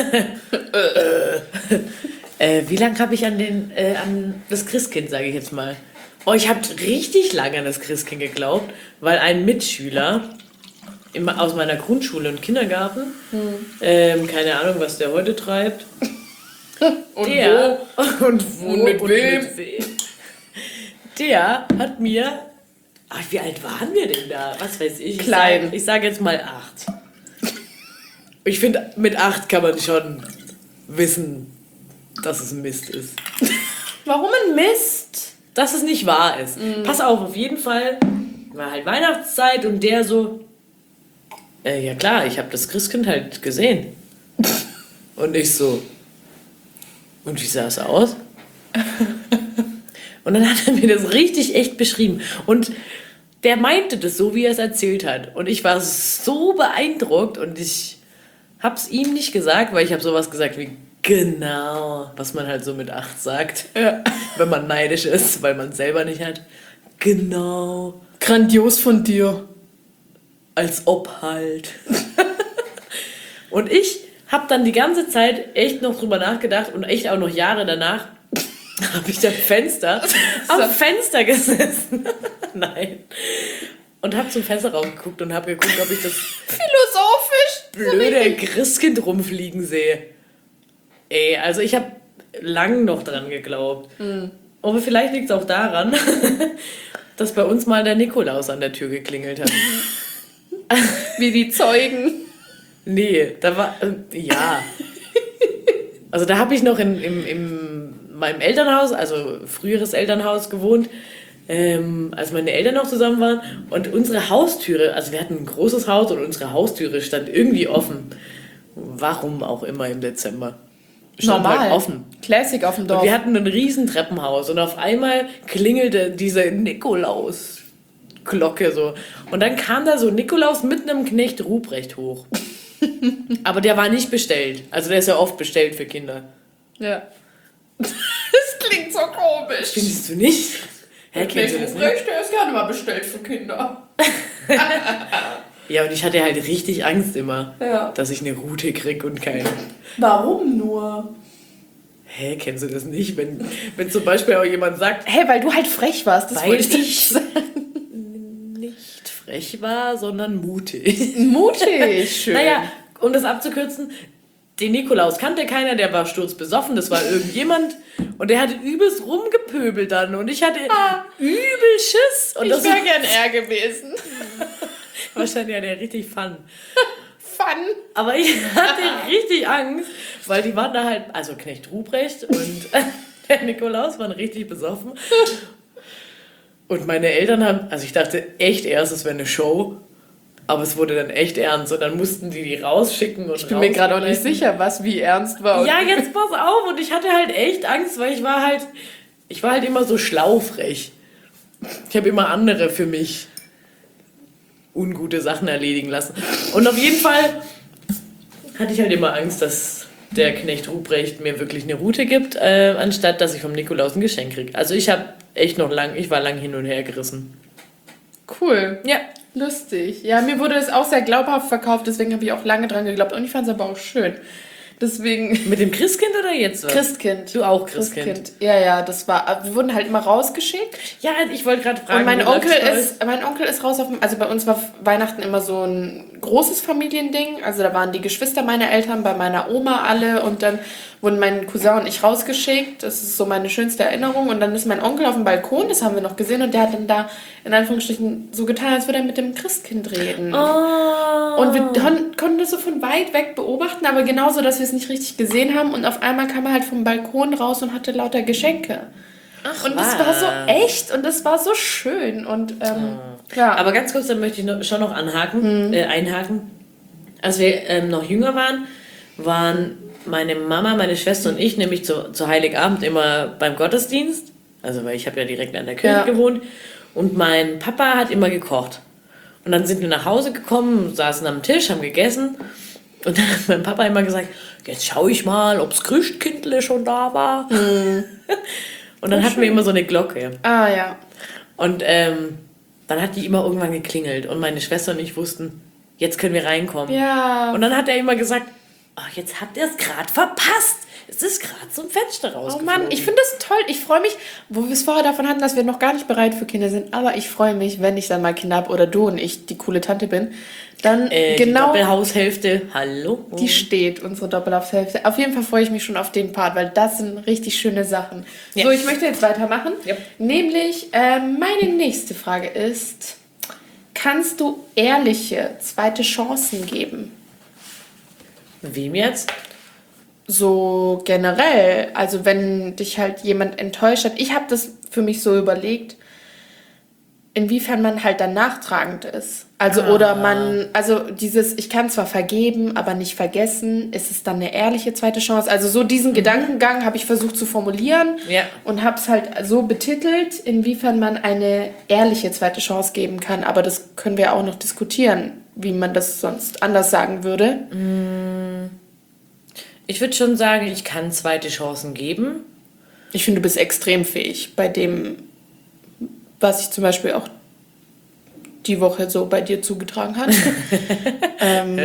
Speaker 1: Äh, wie lange habe ich an den äh, an das Christkind, sage ich jetzt mal. Oh, ich habe richtig lange an das Christkind geglaubt, weil ein Mitschüler im, aus meiner Grundschule und Kindergarten, hm. ähm, keine Ahnung, was der heute treibt.
Speaker 2: Und
Speaker 1: der,
Speaker 2: wo?
Speaker 1: Und wo
Speaker 2: Und mit
Speaker 1: und
Speaker 2: wem?
Speaker 1: mit wem? Der hat mir... Ach, wie alt waren wir denn da? Was weiß ich.
Speaker 2: Klein.
Speaker 1: Ich sage sag jetzt mal acht. Ich finde, mit acht kann man schon wissen, dass es ein Mist ist.
Speaker 2: Warum ein Mist?
Speaker 1: Dass es nicht wahr ist. Mhm. Pass auf, auf jeden Fall war halt Weihnachtszeit und der so... Äh, ja klar, ich habe das Christkind halt gesehen. Und ich so... Und wie sah es aus? Und dann hat er mir das richtig echt beschrieben. Und der meinte das so, wie er es erzählt hat. Und ich war so beeindruckt und ich hab's ihm nicht gesagt, weil ich habe sowas gesagt wie genau, was man halt so mit acht sagt,
Speaker 2: Ja.
Speaker 1: wenn man neidisch ist, weil man es selber nicht hat. Genau.
Speaker 2: Grandios von dir.
Speaker 1: Als ob halt. Und ich habe dann die ganze Zeit echt noch drüber nachgedacht und echt auch noch Jahre danach habe ich am Fenster, am Fenster gesessen. Nein. Und habe zum Fenster rausgeguckt und habe geguckt, ob ich das
Speaker 2: Philosophisch.
Speaker 1: blöde Christkind rumfliegen sehe. Ey, also ich habe lang noch dran geglaubt. Mhm. Aber vielleicht liegt es auch daran, dass bei uns mal der Nikolaus an der Tür geklingelt hat.
Speaker 2: Wie die Zeugen.
Speaker 1: Nee, da war, äh, ja. Also da habe ich noch in, in, in meinem Elternhaus, also früheres Elternhaus gewohnt, ähm, als meine Eltern noch zusammen waren. Und unsere Haustüre, also wir hatten ein großes Haus und unsere Haustüre stand irgendwie offen. Warum auch immer im Dezember. Stand
Speaker 2: Normal.
Speaker 1: Halt offen.
Speaker 2: Classic auf dem Dorf.
Speaker 1: Und wir hatten ein riesen Treppenhaus und auf einmal klingelte diese Nikolaus-Glocke so. Und dann kam da so Nikolaus mit einem Knecht Ruprecht hoch. Aber der war nicht bestellt. Also der ist ja oft bestellt für Kinder.
Speaker 2: Ja. Das klingt so komisch.
Speaker 1: Findest du nicht? Hä, kennst du das nicht?
Speaker 2: Der ist gerne mal bestellt für Kinder.
Speaker 1: Ja, und ich hatte halt richtig Angst immer,
Speaker 2: Ja.
Speaker 1: dass ich eine Rute krieg und keine.
Speaker 2: Warum nur?
Speaker 1: Hä, kennst du das nicht? Wenn, wenn zum Beispiel auch jemand sagt,
Speaker 2: Hey, weil du halt frech warst. Das
Speaker 1: weil
Speaker 2: wollte ich
Speaker 1: ich nicht frech war, sondern mutig.
Speaker 2: Mutig. Schön.
Speaker 1: Naja, um das abzukürzen, den Nikolaus kannte keiner, der war sturzbesoffen, das war irgendjemand und der hatte übelst rumgepöbelt dann und ich hatte
Speaker 2: Ah.
Speaker 1: übel Schiss. Und
Speaker 2: ich
Speaker 1: das
Speaker 2: wäre gern er gewesen.
Speaker 1: wahrscheinlich hat er richtig Fun.
Speaker 2: Fun.
Speaker 1: Aber ich hatte richtig Angst, weil die waren da halt, also Knecht Ruprecht und der Nikolaus waren richtig besoffen. Und meine Eltern haben, also ich dachte echt erst, es wäre eine Show, aber es wurde dann echt ernst und dann mussten die die rausschicken. Und
Speaker 2: Ich bin mir gerade auch nicht sicher, was wie ernst war.
Speaker 1: Ja, jetzt pass auf und ich hatte halt echt Angst, weil ich war halt, ich war halt immer so schlaufrech. Ich habe immer andere für mich ungute Sachen erledigen lassen. Und auf jeden Fall hatte ich halt immer Angst, dass der Knecht Ruprecht mir wirklich eine Rute gibt, äh, anstatt dass ich vom Nikolaus ein Geschenk kriege. Also ich habe echt noch lang, ich war lang hin und her gerissen.
Speaker 2: cool.
Speaker 1: Ja.
Speaker 2: Lustig. Ja, mir wurde es auch sehr glaubhaft verkauft, deswegen habe ich auch lange dran geglaubt. Und ich fand es aber auch schön. Deswegen.
Speaker 1: Mit dem Christkind oder jetzt? Was?
Speaker 2: Christkind.
Speaker 1: Du auch Christkind.
Speaker 2: Christkind. Ja, ja, das war. Wir wurden halt immer rausgeschickt.
Speaker 1: Ja, ich wollte gerade fragen.
Speaker 2: Und mein
Speaker 1: wie
Speaker 2: Onkel
Speaker 1: läuft's bei euch?
Speaker 2: ist, mein Onkel ist raus auf dem, also bei uns war Weihnachten immer so ein großes Familiending. Also da waren die Geschwister meiner Eltern bei meiner Oma alle und dann wurden mein Cousin und ich rausgeschickt. Das ist so meine schönste Erinnerung. Und dann ist mein Onkel auf dem Balkon, das haben wir noch gesehen, und der hat dann da in Anführungsstrichen so getan, als würde er mit dem Christkind reden.
Speaker 1: Oh.
Speaker 2: Und wir kon- konnten das so von weit weg beobachten, aber genauso, dass wir es nicht richtig gesehen haben. Und auf einmal kam er halt vom Balkon raus und hatte lauter Geschenke.
Speaker 1: Ach,
Speaker 2: Und das war so echt und das war so schön. Und ähm, ja.
Speaker 1: Aber ganz kurz, dann möchte ich noch, schon noch anhaken, äh, einhaken. Als wir ähm, noch jünger waren, waren meine Mama, meine Schwester und ich nämlich zu, zu Heiligabend immer beim Gottesdienst. Also, weil ich habe ja direkt an der Kirche
Speaker 2: Ja.
Speaker 1: gewohnt. Und mein Papa hat immer gekocht. Und dann sind wir nach Hause gekommen, saßen am Tisch, haben gegessen. Und dann hat mein Papa immer gesagt, jetzt schaue ich mal, ob das Christkindle schon da war. Und dann hatten wir immer so eine Glocke.
Speaker 2: Ah ja.
Speaker 1: Und ähm, dann hat die immer irgendwann geklingelt. Und meine Schwester und ich wussten, jetzt können wir reinkommen.
Speaker 2: Ja.
Speaker 1: Und dann hat er immer gesagt, ach, jetzt habt ihr es gerade verpasst. Es ist gerade zum Fenster
Speaker 2: Oh
Speaker 1: rausgeflogen.
Speaker 2: Mann, ich finde das toll. Ich freue mich, wo wir es vorher davon hatten, dass wir noch gar nicht bereit für Kinder sind. Aber ich freue mich, wenn ich dann mal Kinder habe oder du und ich die coole Tante bin. Dann
Speaker 1: äh, Die
Speaker 2: genau
Speaker 1: Doppelhaushälfte, hallo?
Speaker 2: die steht, unsere Doppelhaushälfte. Auf jeden Fall freue ich mich schon auf den Part, weil das sind richtig schöne Sachen.
Speaker 1: Ja.
Speaker 2: So, ich möchte jetzt weitermachen.
Speaker 1: Ja.
Speaker 2: Nämlich, ähm, meine nächste Frage ist, kannst du ehrliche zweite Chancen geben?
Speaker 1: Wem jetzt?
Speaker 2: So generell, also wenn dich halt jemand enttäuscht hat, ich habe das für mich so überlegt, inwiefern man halt dann nachtragend ist. Also
Speaker 1: Ah.
Speaker 2: oder man, also dieses, ich kann zwar vergeben, aber nicht vergessen, ist es dann eine ehrliche zweite Chance? Also so diesen Gedankengang habe ich versucht zu formulieren
Speaker 1: Ja.
Speaker 2: und habe es halt so betitelt, inwiefern man eine ehrliche zweite Chance geben kann. Aber das können wir auch noch diskutieren, wie man das sonst anders sagen würde.
Speaker 1: Ich würde schon sagen, ich kann zweite Chancen geben.
Speaker 2: Ich finde, du bist extrem fähig bei dem, was ich zum Beispiel auch die Woche so bei dir zugetragen hat. ähm,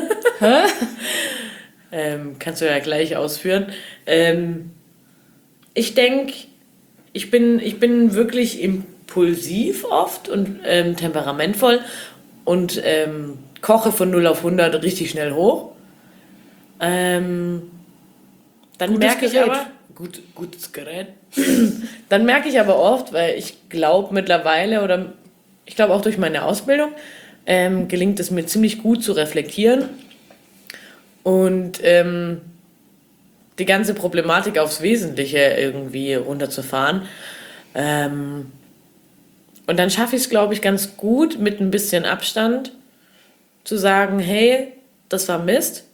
Speaker 1: Ähm, kannst du ja gleich ausführen. Ähm, ich denke, ich bin, ich bin wirklich impulsiv oft und ähm, temperamentvoll und ähm, koche von null auf hundert richtig schnell hoch. Ähm, dann
Speaker 2: Gutes
Speaker 1: merke ich
Speaker 2: Gerät.
Speaker 1: aber, gut, gutes Gerät. Dann merke ich aber oft, weil ich glaube mittlerweile oder ich glaube auch durch meine Ausbildung ähm, gelingt es mir ziemlich gut zu reflektieren und ähm, die ganze Problematik aufs Wesentliche irgendwie runterzufahren. Ähm, und dann schaffe ich es, glaube ich, ganz gut mit ein bisschen Abstand zu sagen, hey, das war Mist,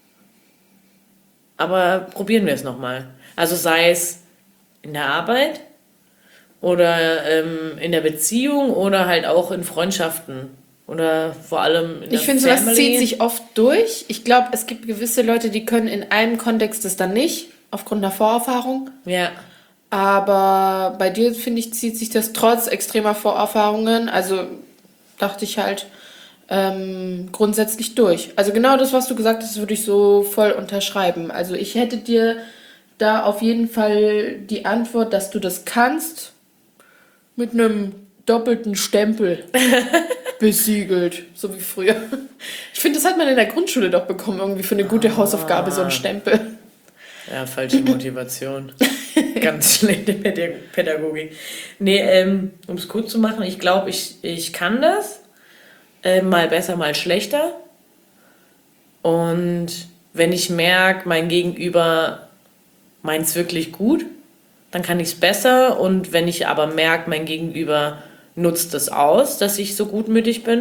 Speaker 1: aber probieren wir es nochmal. Also sei es in der Arbeit oder ähm, in der Beziehung oder halt auch in Freundschaften oder vor allem in der
Speaker 2: Ich finde, sowas
Speaker 1: Family.
Speaker 2: zieht sich oft durch. Ich glaube, es gibt gewisse Leute, die können in einem Kontext das dann nicht, aufgrund der Vorerfahrung.
Speaker 1: Ja,
Speaker 2: Aber bei dir, finde ich, zieht sich das trotz extremer Vorerfahrungen, also dachte ich halt, ähm, grundsätzlich durch. Also genau das, was du gesagt hast, würde ich so voll unterschreiben. Also ich hätte dir da auf jeden Fall die Antwort, dass du das kannst, mit einem doppelten Stempel besiegelt, so wie früher. Ich finde, das hat man in der Grundschule doch bekommen, irgendwie für eine gute Hausaufgabe, so ein Stempel.
Speaker 1: ja, falsche Motivation. Ganz schlechte Pädag- Pädagogik. Nee, ähm, um es kurz zu machen, ich glaube, ich, ich kann das. Äh, mal besser, mal schlechter. Und wenn ich merke, mein Gegenüber meint es wirklich gut, dann kann ich es besser. Und wenn ich aber merke, mein Gegenüber nutzt es aus, dass ich so gutmütig bin,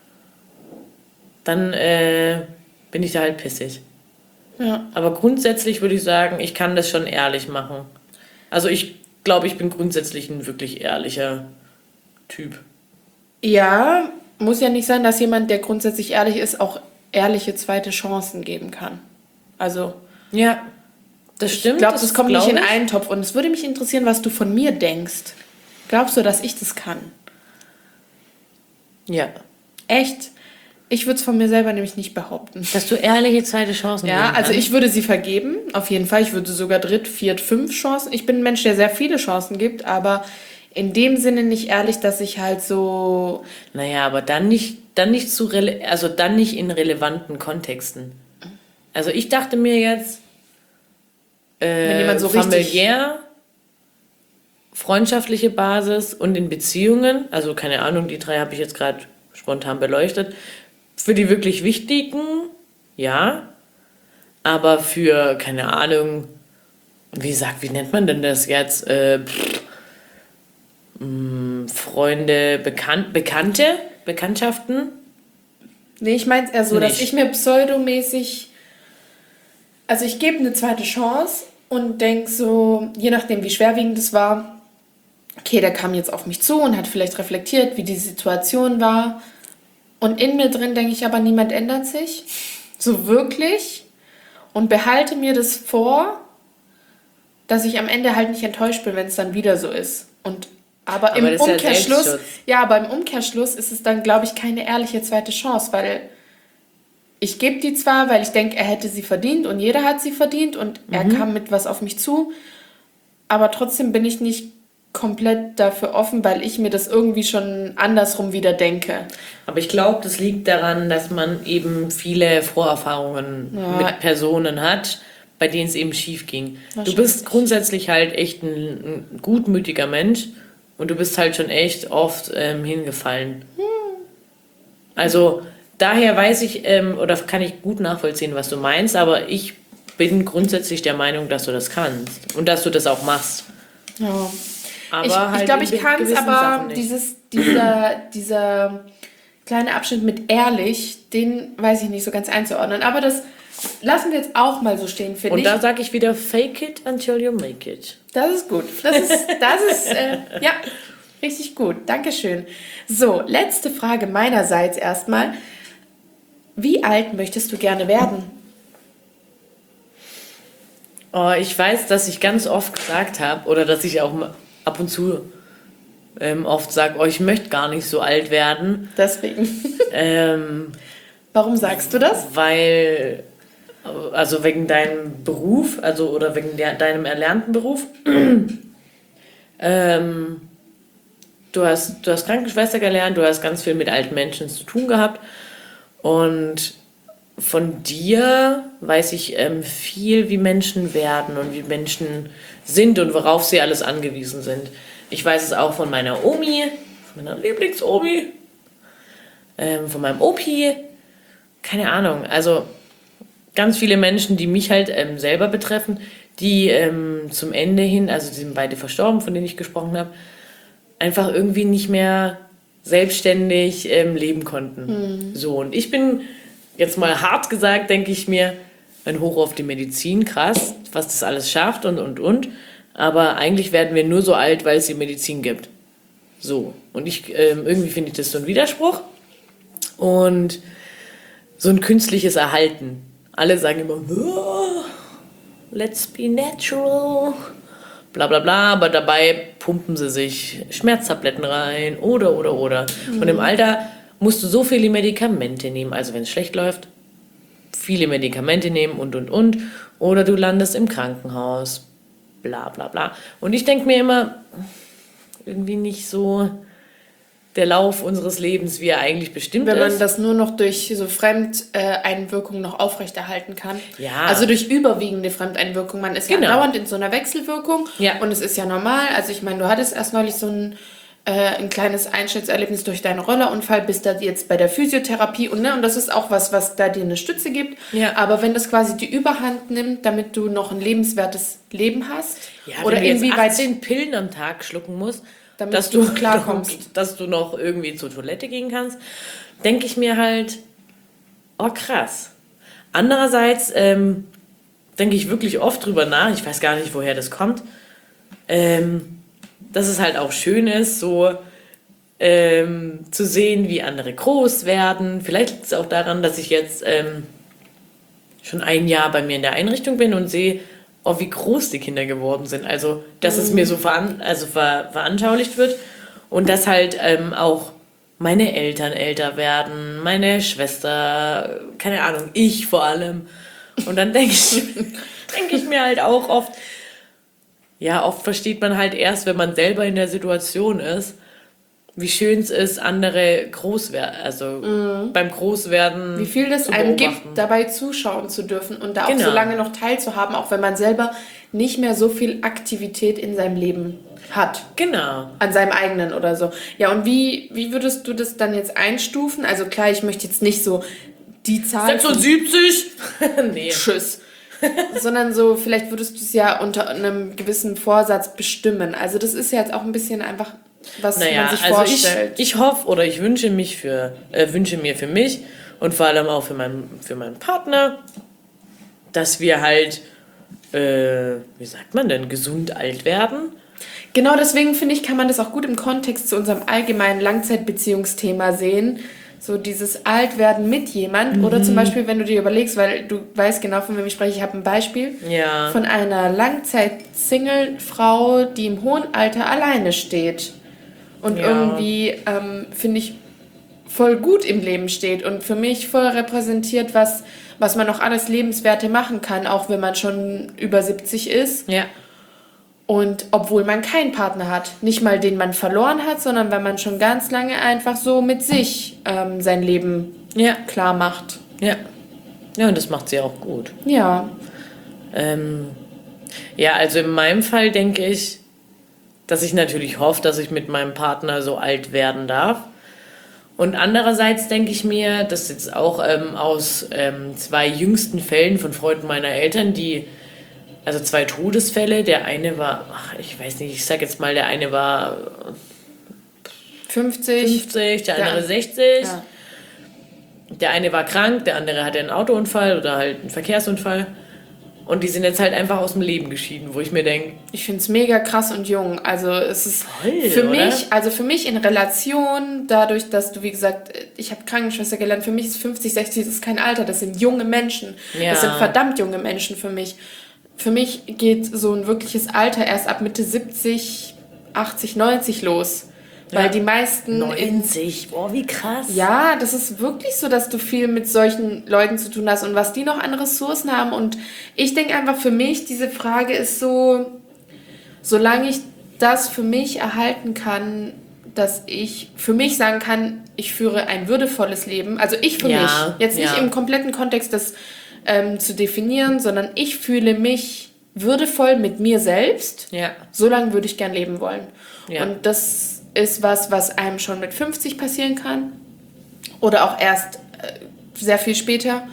Speaker 1: dann äh, bin ich da halt pissig.
Speaker 2: Ja.
Speaker 1: Aber grundsätzlich würde ich sagen, ich kann das schon ehrlich machen. Also ich glaube, ich bin grundsätzlich ein wirklich ehrlicher Typ.
Speaker 2: Ja, muss ja nicht sein, dass jemand, der grundsätzlich ehrlich ist, auch ehrliche zweite Chancen geben kann. Also,
Speaker 1: Ja, das stimmt.
Speaker 2: ich glaube, das kommt
Speaker 1: glaub
Speaker 2: nicht in
Speaker 1: ich.
Speaker 2: einen Topf. Und es würde mich interessieren, was du von mir denkst. Glaubst du, dass ich das kann?
Speaker 1: Ja.
Speaker 2: Echt? Ich würde es von mir selber nämlich nicht behaupten.
Speaker 1: Dass du ehrliche zweite Chancen
Speaker 2: Ja,
Speaker 1: geben
Speaker 2: also
Speaker 1: kannst.
Speaker 2: ich würde sie vergeben, auf jeden Fall. Ich würde sogar dritt, viert, fünf Chancen. Ich bin ein Mensch, der sehr viele Chancen gibt, aber in dem Sinne nicht ehrlich, dass ich halt so...
Speaker 1: Naja, aber dann nicht, dann nicht zu rele- also dann nicht in relevanten Kontexten. Also ich dachte mir jetzt, äh,
Speaker 2: Wenn jemand so richtig-
Speaker 1: familiär, freundschaftliche Basis und in Beziehungen, also keine Ahnung, die drei habe ich jetzt gerade spontan beleuchtet, für die wirklich wichtigen, ja, aber für, keine Ahnung, wie sagt, wie nennt man denn das jetzt, äh, pff, mh, Freunde, Bekan- Bekannte, Bekanntschaften,
Speaker 2: Nee, ich meine es eher so, dass
Speaker 1: Nicht.
Speaker 2: ich mir pseudomäßig... Also ich gebe eine zweite Chance und denke so, je nachdem wie schwerwiegend es war, okay, der kam jetzt auf mich zu und hat vielleicht reflektiert, wie die Situation war. Und in mir drin denke ich aber, niemand ändert sich. So wirklich. Und behalte mir das vor, dass ich am Ende halt nicht enttäuscht bin, wenn es dann wieder so ist. Und aber,
Speaker 1: Aber
Speaker 2: im
Speaker 1: das ist ja
Speaker 2: Umkehrschluss,
Speaker 1: Selbstschutz.
Speaker 2: ja, aber im Umkehrschluss ist es dann, glaube ich, keine ehrliche zweite Chance, weil ich gebe die zwar, weil ich denke, er hätte sie verdient und jeder hat sie verdient und er kam mit was auf mich zu, aber trotzdem bin ich nicht komplett dafür offen, weil ich mir das irgendwie schon andersrum wieder denke.
Speaker 1: aber ich glaube, das liegt daran, dass man eben viele Vorerfahrungen
Speaker 2: Ja.
Speaker 1: mit Personen hat, bei denen es eben schief ging. Du
Speaker 2: Wahrscheinlich.
Speaker 1: bist grundsätzlich halt echt ein, ein gutmütiger Mensch und du bist halt schon echt oft ähm, hingefallen. Also daher weiß ich ähm, oder kann ich gut nachvollziehen, was du meinst, aber ich bin grundsätzlich der Meinung, dass du das kannst und dass du das auch machst.
Speaker 2: Ja.
Speaker 1: Aber
Speaker 2: ich
Speaker 1: halt
Speaker 2: ich glaube,
Speaker 1: in
Speaker 2: ich kann es,
Speaker 1: gewissen
Speaker 2: aber
Speaker 1: Sachen nicht.
Speaker 2: dieses, dieser, dieser kleine Abschnitt mit ehrlich, den weiß ich nicht so ganz einzuordnen. Aber das lassen wir jetzt auch mal so stehen, finde
Speaker 1: Und
Speaker 2: ich.
Speaker 1: da sage ich wieder, fake it until you make it.
Speaker 2: Das ist gut. Das ist, das ist äh, ja, richtig gut. Dankeschön. So, letzte Frage meinerseits erstmal. Wie alt möchtest du gerne werden?
Speaker 1: Oh, ich weiß, dass ich ganz oft gesagt habe, oder dass ich auch mal ab und zu ähm, oft sage, oh, ich möchte gar nicht so alt werden,
Speaker 2: Deswegen.
Speaker 1: ähm,
Speaker 2: Warum sagst du das?
Speaker 1: weil, also wegen deinem Beruf, also oder wegen der, deinem erlernten Beruf. ähm, du hast, du hast Krankenschwester gelernt, du hast ganz viel mit alten Menschen zu tun gehabt und von dir weiß ich ähm, viel, wie Menschen werden und wie Menschen sind und worauf sie alles angewiesen sind. Ich weiß es auch von meiner Omi, von meiner Lieblingsomi, ähm, von meinem Opi, keine Ahnung. Also ganz viele Menschen, die mich halt ähm, selber betreffen, die ähm, zum Ende hin, also die sind beide verstorben, von denen ich gesprochen habe, einfach irgendwie nicht mehr selbstständig ähm, leben konnten. So, und ich bin jetzt mal hart gesagt, denke ich mir, ein Hoch auf die Medizin, krass, was das alles schafft und, und, und. Aber eigentlich werden wir nur so alt, weil es die Medizin gibt. So. Und ich, ähm, irgendwie finde ich das so ein Widerspruch. Und so ein künstliches Erhalten. Alle sagen immer, "Oh, let's be natural, bla bla bla", aber dabei pumpen sie sich Schmerztabletten rein oder, oder, oder. Und im Alter musst du so viele Medikamente nehmen, also wenn es schlecht läuft, viele Medikamente nehmen und, und, und. Oder du landest im Krankenhaus, bla bla bla. Und ich denke mir immer, irgendwie nicht so der Lauf unseres Lebens, wie er eigentlich bestimmt
Speaker 2: Wenn man
Speaker 1: ist.
Speaker 2: das nur noch durch so Fremdeinwirkungen noch aufrechterhalten kann.
Speaker 1: Ja.
Speaker 2: Also durch überwiegende Fremdeinwirkung. Man ist
Speaker 1: Genau.
Speaker 2: ja dauernd in so einer Wechselwirkung.
Speaker 1: Ja.
Speaker 2: Und es ist ja normal. Also ich meine, du hattest erst neulich so ein, äh, ein kleines Einschnittserlebnis durch deinen Rollerunfall, bist da jetzt bei der Physiotherapie. Und, ne, und das ist auch was, was da dir eine Stütze gibt.
Speaker 1: Ja.
Speaker 2: Aber wenn das quasi die Überhand nimmt, damit du noch ein lebenswertes Leben hast.
Speaker 1: Ja,
Speaker 2: oder
Speaker 1: wenn du jetzt
Speaker 2: irgendwie weit
Speaker 1: achtzehn Pillen am Tag schlucken musst,
Speaker 2: Damit
Speaker 1: dass
Speaker 2: du
Speaker 1: du
Speaker 2: klarkommst.
Speaker 1: dass du noch irgendwie zur Toilette gehen kannst, denke ich mir halt, oh krass. Andererseits ähm, denke ich wirklich oft drüber nach, ich weiß gar nicht, woher das kommt, ähm, dass es halt auch schön ist, so ähm, zu sehen, wie andere groß werden. Vielleicht liegt es auch daran, dass ich jetzt ähm, schon ein Jahr bei mir in der Einrichtung bin und sehe, oh, wie groß die Kinder geworden sind. Also, dass es mir so veran also ver veranschaulicht wird und dass halt ähm, auch meine Eltern älter werden, meine Schwester, keine Ahnung, ich vor allem. Und dann denke ich, denke ich mir halt auch oft, ja, oft versteht man halt erst, wenn man selber in der Situation ist, wie schön es ist, andere groß werden, also mhm. beim Großwerden
Speaker 2: wie viel das
Speaker 1: zu
Speaker 2: einem
Speaker 1: beobachten.
Speaker 2: gibt, dabei zuschauen zu dürfen und da auch
Speaker 1: Genau.
Speaker 2: so lange noch teilzuhaben, auch wenn man selber nicht mehr so viel Aktivität in seinem Leben hat.
Speaker 1: Genau.
Speaker 2: An seinem eigenen oder so. Ja, und wie, wie würdest du das dann jetzt einstufen? Also klar, ich möchte jetzt nicht so die Zahl
Speaker 1: sechsundsiebzig? Nee.
Speaker 2: Tschüss. Sondern so, vielleicht würdest du es ja unter einem gewissen Vorsatz bestimmen. Also das ist ja jetzt auch ein bisschen einfach, was
Speaker 1: naja,
Speaker 2: man sich
Speaker 1: also
Speaker 2: vorstellt.
Speaker 1: Ich, ich hoffe oder ich wünsche mich für, äh, wünsche mir für mich und vor allem auch für meinen, für meinen Partner, dass wir halt, äh, wie sagt man denn, gesund alt werden.
Speaker 2: Genau, deswegen finde ich, kann man das auch gut im Kontext zu unserem allgemeinen Langzeitbeziehungsthema sehen. So dieses Altwerden mit jemand. Mhm. Oder zum Beispiel, wenn du dir überlegst, weil du weißt genau, von wem ich spreche, ich habe ein Beispiel
Speaker 1: ja.
Speaker 2: von einer Langzeit-Single-Frau, die im hohen Alter alleine steht. Und ja. irgendwie, ähm, finde ich, voll gut im Leben steht. Und für mich voll repräsentiert, was, was man noch alles Lebenswerte machen kann, auch wenn man schon über siebzig ist.
Speaker 1: Ja.
Speaker 2: Und obwohl man keinen Partner hat. Nicht mal den man verloren hat, sondern weil man schon ganz lange einfach so mit sich ähm, sein Leben
Speaker 1: ja.
Speaker 2: klar macht.
Speaker 1: Ja. Ja, und das macht sie auch gut.
Speaker 2: Ja.
Speaker 1: Ähm, ja, also in meinem Fall denke ich, dass ich natürlich hoffe, dass ich mit meinem Partner so alt werden darf. Und andererseits denke ich mir, das ist jetzt auch ähm, aus ähm, zwei jüngsten Fällen von Freunden meiner Eltern, die also zwei Todesfälle. Der eine war, ach, ich weiß nicht, ich sag jetzt mal, der eine war
Speaker 2: fünfzig,
Speaker 1: fünfzig der andere ja. sechzig.
Speaker 2: Ja.
Speaker 1: Der eine war krank, der andere hatte einen Autounfall oder halt einen Verkehrsunfall. Und die sind jetzt halt einfach aus dem Leben geschieden, wo ich mir denke...
Speaker 2: Ich finde es mega krass und jung. Also es ist
Speaker 1: voll,
Speaker 2: für
Speaker 1: oder?
Speaker 2: mich, also für mich in Relation, dadurch, dass du, wie gesagt, ich habe Krankenschwester gelernt, für mich ist fünfzig, sechzig, das ist kein Alter, das sind junge Menschen.
Speaker 1: Ja.
Speaker 2: Das sind verdammt junge Menschen für mich. Für mich geht so ein wirkliches Alter erst ab Mitte siebzig, achtzig, neunzig los. Weil ja. die meisten...
Speaker 1: neunzig, boah, wie krass.
Speaker 2: Ja, das ist wirklich so, dass du viel mit solchen Leuten zu tun hast und was die noch an Ressourcen haben. Und ich denke einfach für mich, diese Frage ist so, solange ich das für mich erhalten kann, dass ich für mich sagen kann, ich führe ein würdevolles Leben. Also ich für
Speaker 1: ja,
Speaker 2: mich. Jetzt nicht
Speaker 1: ja.
Speaker 2: im kompletten Kontext das ähm, zu definieren, sondern ich fühle mich würdevoll mit mir selbst.
Speaker 1: Ja.
Speaker 2: Solange würde ich gern leben wollen.
Speaker 1: Ja.
Speaker 2: Und das ist was, was einem schon mit fünfzig passieren kann oder auch erst äh, sehr viel später.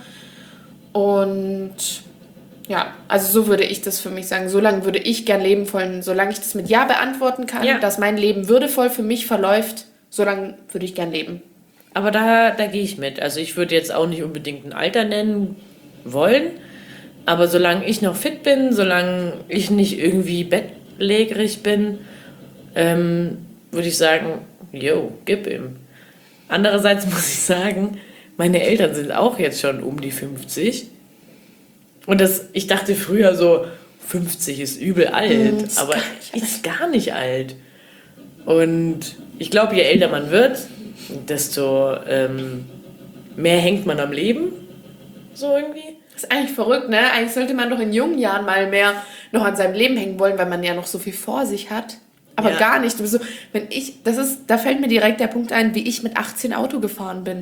Speaker 2: Und ja, also so würde ich das für mich sagen. So lange würde ich gern leben wollen, solange ich das mit Ja beantworten kann, ja. dass mein Leben würdevoll für mich verläuft, so lange würde ich gern leben.
Speaker 1: Aber da, da gehe ich mit. Also ich würde jetzt auch nicht unbedingt ein Alter nennen wollen, aber solange ich noch fit bin, solange ich nicht irgendwie bettlägerig bin, ähm, würde ich sagen, yo, gib ihm. Andererseits muss ich sagen, meine Eltern sind auch jetzt schon um die fünfzig. Und das, ich dachte früher so, fünfzig ist übel alt, mm, ist aber ist gar nicht alt. Und ich glaube, je älter man wird, desto ähm, mehr hängt man am Leben. So irgendwie.
Speaker 2: Das ist eigentlich verrückt, ne? Eigentlich sollte man doch in jungen Jahren mal mehr noch an seinem Leben hängen wollen, weil man ja noch so viel vor sich hat. Aber ja. gar nicht. Du bist so, wenn ich, das ist, da fällt mir direkt der Punkt ein, wie ich mit achtzehn Auto gefahren bin.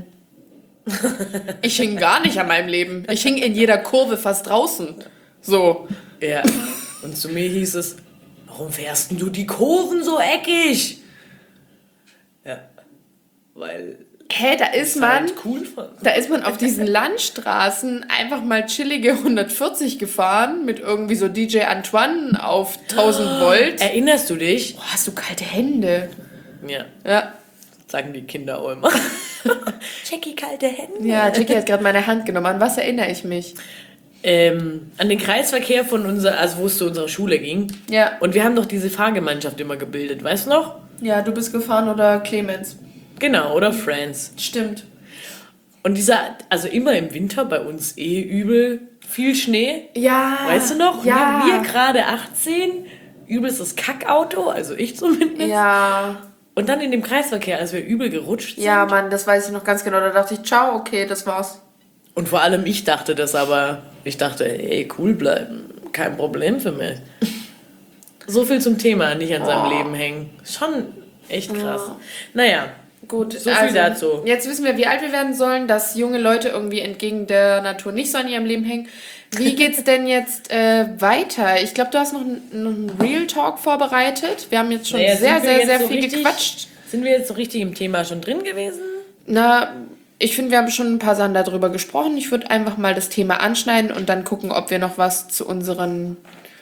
Speaker 2: Ich hing gar nicht an meinem Leben. Ich hing in jeder Kurve fast draußen. So.
Speaker 1: Ja. Und zu mir hieß es, warum fährst denn du die Kurven so eckig? Ja. Weil...
Speaker 2: Hä, da ist man,
Speaker 1: halt cool
Speaker 2: da ist man auf diesen Landstraßen einfach mal chillige hundertvierzig gefahren mit irgendwie so D J Antoine auf tausend Volt.
Speaker 1: Erinnerst du dich?
Speaker 2: Boah, hast du kalte Hände.
Speaker 1: Ja.
Speaker 2: Ja.
Speaker 1: Sagen die Kinder auch immer. Jackie, kalte Hände.
Speaker 2: Ja, Jackie hat gerade meine Hand genommen. An was erinnere ich mich?
Speaker 1: Ähm, an den Kreisverkehr von unserer, also wo es zu unserer Schule ging.
Speaker 2: Ja.
Speaker 1: Und wir haben doch diese Fahrgemeinschaft immer gebildet, weißt du noch?
Speaker 2: Ja, du bist gefahren oder Clemens.
Speaker 1: Genau, oder Friends.
Speaker 2: Stimmt.
Speaker 1: Und dieser, also immer im Winter bei uns eh übel viel Schnee.
Speaker 2: Ja.
Speaker 1: Weißt du noch?
Speaker 2: Ja.
Speaker 1: Wir gerade achtzehn, übelstes Kackauto, also ich zumindest.
Speaker 2: Ja.
Speaker 1: Und dann in dem Kreisverkehr, als wir übel gerutscht sind.
Speaker 2: Ja, Mann, das weiß ich noch ganz genau. Da dachte ich, ciao, okay, das war's.
Speaker 1: Und vor allem ich dachte das aber, ich dachte, ey, cool bleiben, kein Problem für mich. So viel zum Thema, nicht an seinem
Speaker 2: Oh.
Speaker 1: Leben hängen. Schon echt krass.
Speaker 2: Ja.
Speaker 1: Naja,
Speaker 2: Gut,
Speaker 1: so viel
Speaker 2: also,
Speaker 1: dazu.
Speaker 2: Jetzt wissen wir, wie alt wir werden sollen, dass junge Leute irgendwie entgegen der Natur nicht so an ihrem Leben hängen. Wie geht's denn jetzt äh, weiter? Ich glaube, du hast noch einen Real Talk vorbereitet. Wir haben jetzt schon
Speaker 1: Naja,
Speaker 2: sehr,
Speaker 1: sind wir
Speaker 2: sehr,
Speaker 1: jetzt
Speaker 2: sehr
Speaker 1: so
Speaker 2: viel
Speaker 1: richtig-
Speaker 2: gequatscht.
Speaker 1: Sind wir jetzt so richtig im Thema schon drin gewesen?
Speaker 2: Na, ich finde, wir haben schon ein paar Sachen darüber gesprochen. Ich würde einfach mal das Thema anschneiden und dann gucken, ob wir noch was zu unseren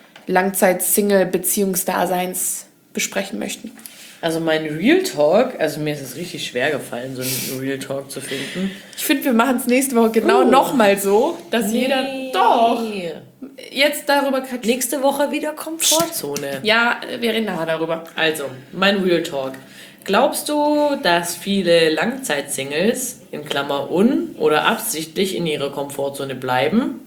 Speaker 2: Langzeit-Single-Beziehungsdaseins besprechen möchten.
Speaker 1: Also mein Real Talk, also mir ist es richtig schwer gefallen, so einen Real Talk zu finden.
Speaker 2: Ich finde, wir machen es nächste Woche genau
Speaker 1: Uh.
Speaker 2: nochmal so, dass jeder... Doch!
Speaker 1: Nee.
Speaker 2: Jetzt darüber quatschen.
Speaker 1: Nächste Woche wieder Komfortzone.
Speaker 2: Ja, wir reden nachher darüber.
Speaker 1: Also, mein Real Talk. Glaubst du, dass viele Langzeitsingles, in Klammer un- oder absichtlich in ihrer Komfortzone bleiben?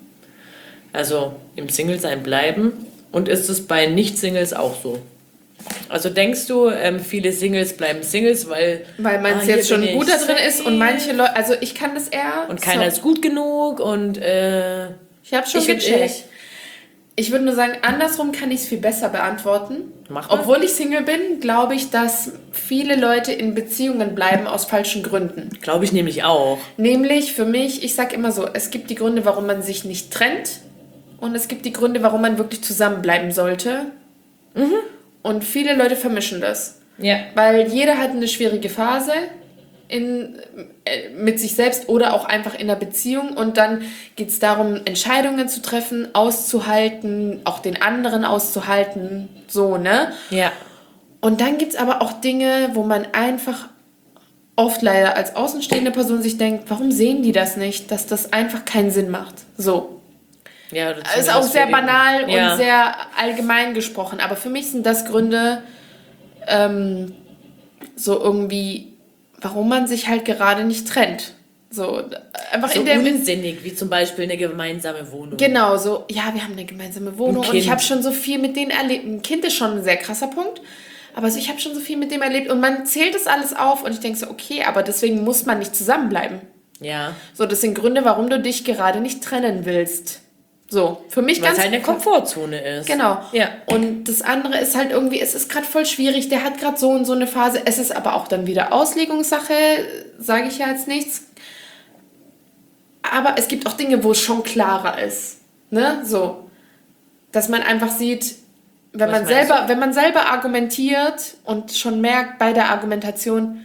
Speaker 1: Also im Single-Sein bleiben? Und ist es bei Nicht-Singles auch so? Also denkst du, ähm, viele Singles bleiben Singles, weil...
Speaker 2: Weil man
Speaker 1: ah,
Speaker 2: es
Speaker 1: hier
Speaker 2: jetzt schon
Speaker 1: bin
Speaker 2: gut
Speaker 1: ich
Speaker 2: da drin ist und
Speaker 1: safe
Speaker 2: manche Leute, also ich kann das eher.
Speaker 1: Und keiner
Speaker 2: so,
Speaker 1: ist gut genug und... Äh,
Speaker 2: Ich habe schon
Speaker 1: ich und
Speaker 2: gecheckt.
Speaker 1: ich.
Speaker 2: Ich würde nur sagen, andersrum kann ich es viel besser beantworten.
Speaker 1: Mach mal.
Speaker 2: Obwohl ich Single bin, glaube ich, dass viele Leute in Beziehungen bleiben aus falschen Gründen.
Speaker 1: Glaube ich nämlich auch.
Speaker 2: Nämlich für mich, ich sage immer so, es gibt die Gründe, warum man sich nicht trennt und es gibt die Gründe, warum man wirklich zusammenbleiben sollte.
Speaker 1: Mhm.
Speaker 2: Und viele Leute vermischen das.
Speaker 1: Ja.
Speaker 2: Weil jeder hat eine schwierige Phase in, äh, mit sich selbst oder auch einfach in einer Beziehung. Und dann geht es darum, Entscheidungen zu treffen, auszuhalten, auch den anderen auszuhalten. So, ne?
Speaker 1: Ja.
Speaker 2: Und dann gibt es aber auch Dinge, wo man einfach oft leider als außenstehende Person sich denkt, warum sehen die das nicht, dass das einfach keinen Sinn macht. So.
Speaker 1: Ja, oder
Speaker 2: Ist auch
Speaker 1: zumindest
Speaker 2: sehr
Speaker 1: für den-
Speaker 2: banal
Speaker 1: Ja.
Speaker 2: und sehr allgemein gesprochen. Aber für mich sind das Gründe, ähm, so irgendwie, warum man sich halt gerade nicht trennt. So, einfach
Speaker 1: So
Speaker 2: in der...
Speaker 1: unsinnig, wie zum Beispiel eine gemeinsame Wohnung.
Speaker 2: Genau, so, ja, wir haben eine gemeinsame Wohnung
Speaker 1: Ein
Speaker 2: und ich
Speaker 1: Kind.
Speaker 2: habe schon so viel mit denen erlebt. Ein Kind ist schon ein sehr krasser Punkt, aber so, ich habe schon so viel mit dem erlebt und man zählt das alles auf und ich denke so, okay, aber deswegen muss man nicht zusammenbleiben.
Speaker 1: Ja.
Speaker 2: So, das sind Gründe, warum du dich gerade nicht trennen willst. So, für mich
Speaker 1: Weil es
Speaker 2: ganz...
Speaker 1: halt eine Komfortzone ist.
Speaker 2: Genau.
Speaker 1: Ja.
Speaker 2: Und das andere ist halt irgendwie, es ist gerade voll schwierig, der hat gerade so und so eine Phase. Es ist aber auch dann wieder Auslegungssache, sage ich ja jetzt nichts. Aber es gibt auch Dinge, wo es schon klarer ist. Ne? So. Dass man einfach sieht, wenn
Speaker 1: Was
Speaker 2: man,
Speaker 1: meinst
Speaker 2: selber, wenn man selber argumentiert und schon merkt bei der Argumentation,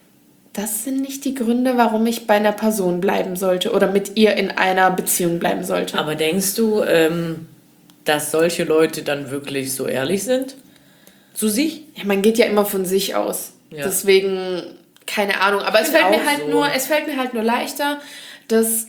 Speaker 2: das sind nicht die Gründe, warum ich bei einer Person bleiben sollte oder mit ihr in einer Beziehung bleiben sollte.
Speaker 1: Aber denkst du, ähm, dass solche Leute dann wirklich so ehrlich sind? Zu sich?
Speaker 2: Ja, man geht ja immer von sich aus.
Speaker 1: Ja.
Speaker 2: Deswegen, keine Ahnung. Aber es
Speaker 1: Find
Speaker 2: fällt mir
Speaker 1: auch
Speaker 2: halt
Speaker 1: so.
Speaker 2: nur, es fällt mir halt nur leichter, das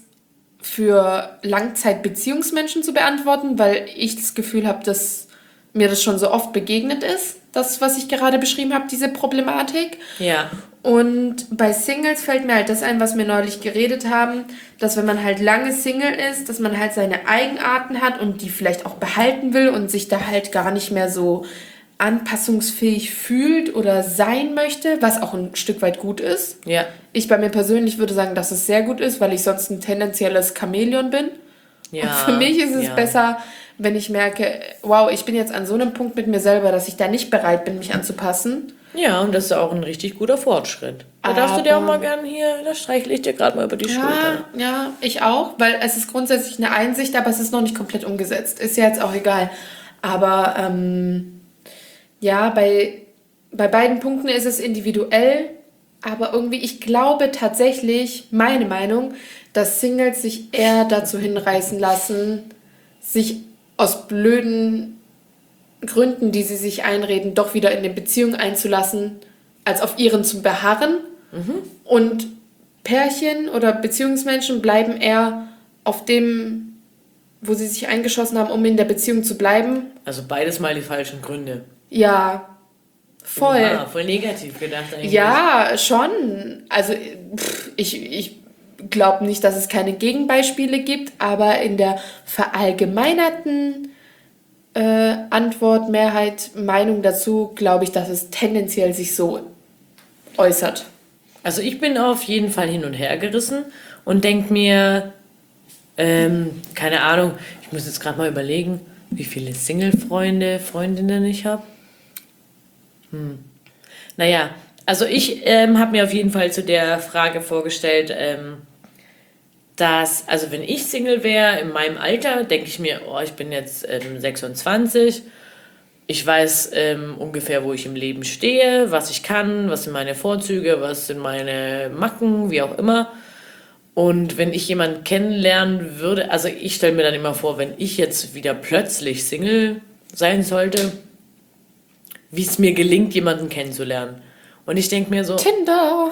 Speaker 2: für Langzeit-Beziehungsmenschen zu beantworten, weil ich das Gefühl habe, dass mir das schon so oft begegnet ist, das, was ich gerade beschrieben habe, diese Problematik.
Speaker 1: Ja.
Speaker 2: Und bei Singles fällt mir halt das ein, was wir neulich geredet haben, dass wenn man halt lange Single ist, dass man halt seine Eigenarten hat und die vielleicht auch behalten will und sich da halt gar nicht mehr so anpassungsfähig fühlt oder sein möchte, was auch ein Stück weit gut ist.
Speaker 1: Ja.
Speaker 2: Ich bei mir persönlich würde sagen, dass es sehr gut ist, weil ich sonst ein tendenzielles Chamäleon bin.
Speaker 1: Ja.
Speaker 2: Und für mich ist es
Speaker 1: ja.
Speaker 2: besser, wenn ich merke, wow, ich bin jetzt an so einem Punkt mit mir selber, dass ich da nicht bereit bin, mich anzupassen.
Speaker 1: Ja, und das ist auch ein richtig guter Fortschritt. Da darfst du dir auch
Speaker 2: Aber-
Speaker 1: mal gern hier, da streichle ich dir gerade mal über die Schulter.
Speaker 2: Ja, ja, ich auch, weil es ist grundsätzlich eine Einsicht, aber es ist noch nicht komplett umgesetzt. Ist ja jetzt auch egal. Aber ähm, ja, bei, bei beiden Punkten ist es individuell, aber irgendwie, ich glaube tatsächlich, meine Meinung, dass Singles sich eher dazu hinreißen lassen, sich aus blöden Gründen, die sie sich einreden, doch wieder in eine Beziehung einzulassen, als auf ihren zu beharren. Und Pärchen oder Beziehungsmenschen bleiben eher auf dem, wo sie sich eingeschossen haben, um in der Beziehung zu bleiben.
Speaker 1: Also beides mal die falschen Gründe.
Speaker 2: Ja, voll.
Speaker 1: Ja, voll negativ gedacht eigentlich.
Speaker 2: Ja, schon. Also pff, ich, ich glaube nicht, dass es keine Gegenbeispiele gibt, aber in der verallgemeinerten äh, Antwort, Mehrheit, Meinung dazu, glaube ich, dass es tendenziell sich so äußert.
Speaker 1: Also ich bin auf jeden Fall hin und her gerissen und denke mir, ähm, keine Ahnung, ich muss jetzt gerade mal überlegen, wie viele Single-Freunde, Freundinnen ich habe. Hm. Naja, also ich ähm, habe mir auf jeden Fall zu der Frage vorgestellt, ähm, dass, also wenn ich Single wäre, in meinem Alter, denke ich mir, oh, ich bin jetzt ähm, sechsundzwanzig, ich weiß ähm, ungefähr, wo ich im Leben stehe, was ich kann, was sind meine Vorzüge, was sind meine Macken, wie auch immer. Und wenn ich jemanden kennenlernen würde, also ich stelle mir dann immer vor, wenn ich jetzt wieder plötzlich Single sein sollte, wie es mir gelingt, jemanden kennenzulernen. Und ich denke mir so,
Speaker 2: Tinder!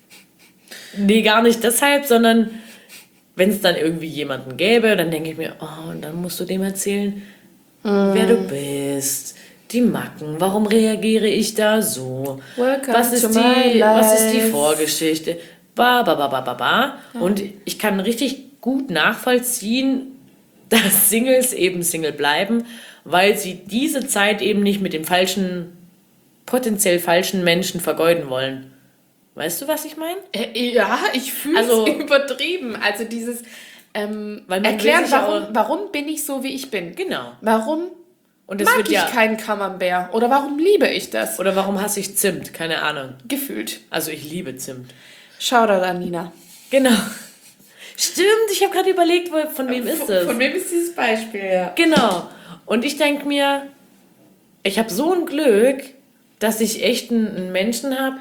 Speaker 1: nee, gar nicht deshalb, sondern wenn es dann irgendwie jemanden gäbe, dann denke ich mir, oh, und dann musst du dem erzählen, mm. wer du bist, die Macken, warum reagiere ich da so,
Speaker 2: Welcome
Speaker 1: was ist,
Speaker 2: to
Speaker 1: die,
Speaker 2: my
Speaker 1: was ist die
Speaker 2: life.
Speaker 1: Vorgeschichte, ba, ba, ba, ba, ba, ba.
Speaker 2: Ja.
Speaker 1: Und ich kann richtig gut nachvollziehen, dass Singles eben Single bleiben, weil sie diese Zeit eben nicht mit dem falschen, potenziell falschen Menschen vergeuden wollen. Weißt du, was ich meine?
Speaker 2: Äh, ja, ich fühle es
Speaker 1: Also-
Speaker 2: übertrieben. Also dieses ähm,
Speaker 1: Weil man
Speaker 2: erklären,
Speaker 1: will sich ja
Speaker 2: warum,
Speaker 1: auch-
Speaker 2: warum bin ich so, wie ich bin.
Speaker 1: Genau.
Speaker 2: Warum
Speaker 1: Und es
Speaker 2: mag
Speaker 1: wird
Speaker 2: ich
Speaker 1: ja,
Speaker 2: keinen Camembert? Oder warum liebe ich das?
Speaker 1: oder warum hasse ich Zimt? Keine Ahnung.
Speaker 2: Gefühlt.
Speaker 1: Also ich liebe Zimt.
Speaker 2: Shoutout an Nina.
Speaker 1: Genau. Stimmt, ich habe gerade überlegt, wo- von wem ist das?
Speaker 2: Von wem ist dieses Beispiel, ja.
Speaker 1: Genau. Und ich denke mir, ich habe so ein Glück, dass ich echt einen, einen Menschen habe,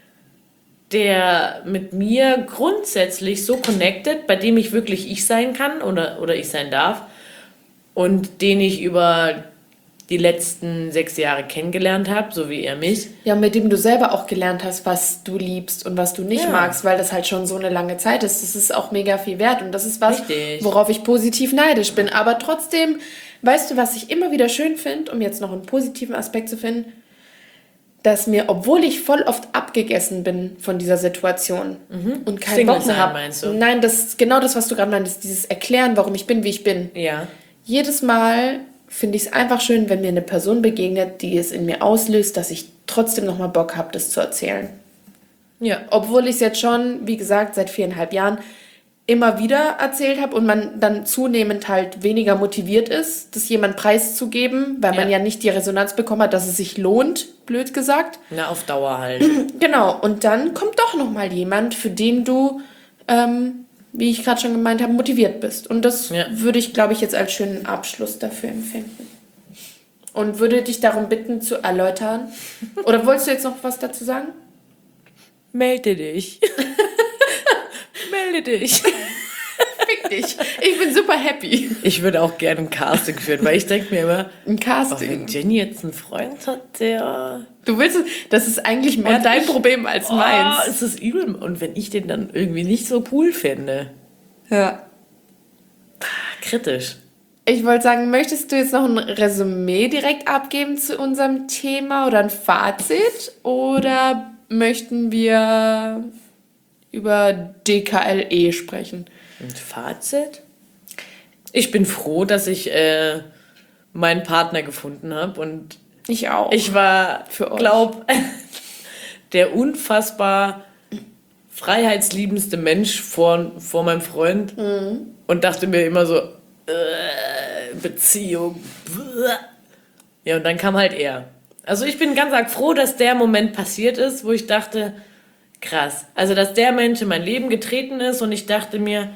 Speaker 1: der mit mir grundsätzlich so connected, bei dem ich wirklich ich sein kann oder, oder ich sein darf und den ich über die letzten sechs Jahre kennengelernt habe, so wie er mich.
Speaker 2: Ja, mit dem du selber auch gelernt hast, was du liebst und was du nicht
Speaker 1: Ja.
Speaker 2: magst, weil das halt schon so eine lange Zeit ist. Das ist auch mega viel wert und das ist was,
Speaker 1: Richtig.
Speaker 2: worauf ich positiv neidisch bin. Aber trotzdem, weißt du, was ich immer wieder schön finde, um jetzt noch einen positiven Aspekt zu finden, dass mir, obwohl ich voll oft abgegessen bin von dieser Situation und keinen
Speaker 1: Single
Speaker 2: Bock mehr
Speaker 1: sein,
Speaker 2: habe.
Speaker 1: meinst du?
Speaker 2: Nein, das ist genau das, was du gerade meintest, dieses Erklären, warum ich bin, wie ich bin.
Speaker 1: Ja.
Speaker 2: Jedes Mal finde ich es einfach schön, wenn mir eine Person begegnet, die es in mir auslöst, dass ich trotzdem nochmal Bock habe, das zu erzählen.
Speaker 1: Ja.
Speaker 2: Obwohl ich es jetzt schon, wie gesagt, seit viereinhalb Jahren immer wieder erzählt habe und man dann zunehmend halt weniger motiviert ist, das jemand preiszugeben, weil man
Speaker 1: Ja.
Speaker 2: ja nicht die Resonanz bekommen hat, dass es sich lohnt, blöd gesagt.
Speaker 1: Na, auf Dauer halt.
Speaker 2: Genau, und dann kommt doch nochmal jemand, für den du, ähm, wie ich gerade schon gemeint habe, motiviert bist. Und das
Speaker 1: Ja.
Speaker 2: würde ich, glaube ich, jetzt als schönen Abschluss dafür empfinden. Und würde dich darum bitten, zu erläutern. Oder wolltest du jetzt noch was dazu sagen?
Speaker 1: Melde dich. Melde dich.
Speaker 2: Fick dich. Ich bin super happy.
Speaker 1: Ich würde auch gerne ein Casting führen, weil ich denke mir immer,
Speaker 2: Ein
Speaker 1: oh,
Speaker 2: Casting.
Speaker 1: wenn Jenny jetzt einen Freund hat, der...
Speaker 2: Du willst, das ist eigentlich mehr
Speaker 1: Und
Speaker 2: dein
Speaker 1: ich-
Speaker 2: Problem als
Speaker 1: Oh,
Speaker 2: meins.
Speaker 1: ist das übel. Und wenn ich den dann irgendwie nicht so cool finde,
Speaker 2: Ja.
Speaker 1: kritisch.
Speaker 2: Ich wollte sagen, möchtest du jetzt noch ein Resümee direkt abgeben zu unserem Thema oder ein Fazit? Oder möchten wir über D K L E sprechen?
Speaker 1: Und Fazit? Ich bin froh, dass ich äh, meinen Partner gefunden habe und
Speaker 2: Ich auch.
Speaker 1: ich war,
Speaker 2: Für euch.
Speaker 1: glaub, der unfassbar freiheitsliebendste Mensch vor, vor meinem Freund und dachte mir immer so, äh, Beziehung. Bäh. Ja, und dann kam halt er. Also ich bin ganz arg froh, dass der Moment passiert ist, wo ich dachte, krass. Also, dass der Mensch in mein Leben getreten ist und ich dachte mir,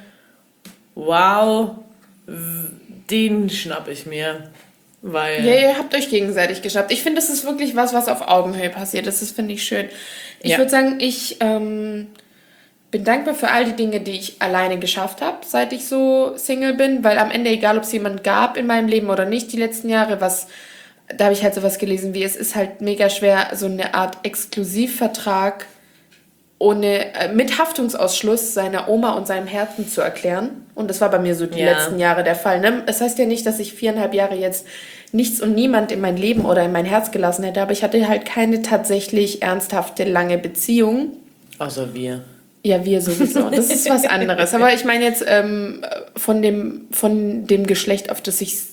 Speaker 1: wow, w- den schnapp ich mir. Weil,
Speaker 2: Ja, ihr habt euch gegenseitig geschafft. Ich finde, das ist wirklich was, was auf Augenhöhe passiert ist. Das finde ich schön. Ich
Speaker 1: Ja.
Speaker 2: würde sagen, ich ähm, bin dankbar für all die Dinge, die ich alleine geschafft habe, seit ich so Single bin, weil am Ende, egal ob es jemand gab in meinem Leben oder nicht, die letzten Jahre, was, da habe ich halt sowas gelesen wie, es ist halt mega schwer, so eine Art Exklusivvertrag ohne, äh, mit Haftungsausschluss seiner Oma und seinem Herzen zu erklären. Und das war bei mir so die
Speaker 1: Ja.
Speaker 2: letzten Jahre der Fall. Ne? Das heißt ja nicht, dass ich viereinhalb Jahre jetzt nichts und niemand in mein Leben oder in mein Herz gelassen hätte, aber ich hatte halt keine tatsächlich ernsthafte, lange Beziehung.
Speaker 1: außer wir.
Speaker 2: Ja, wir sowieso. Das ist was anderes. Aber ich meine jetzt ähm, von, dem, von dem Geschlecht, auf das ich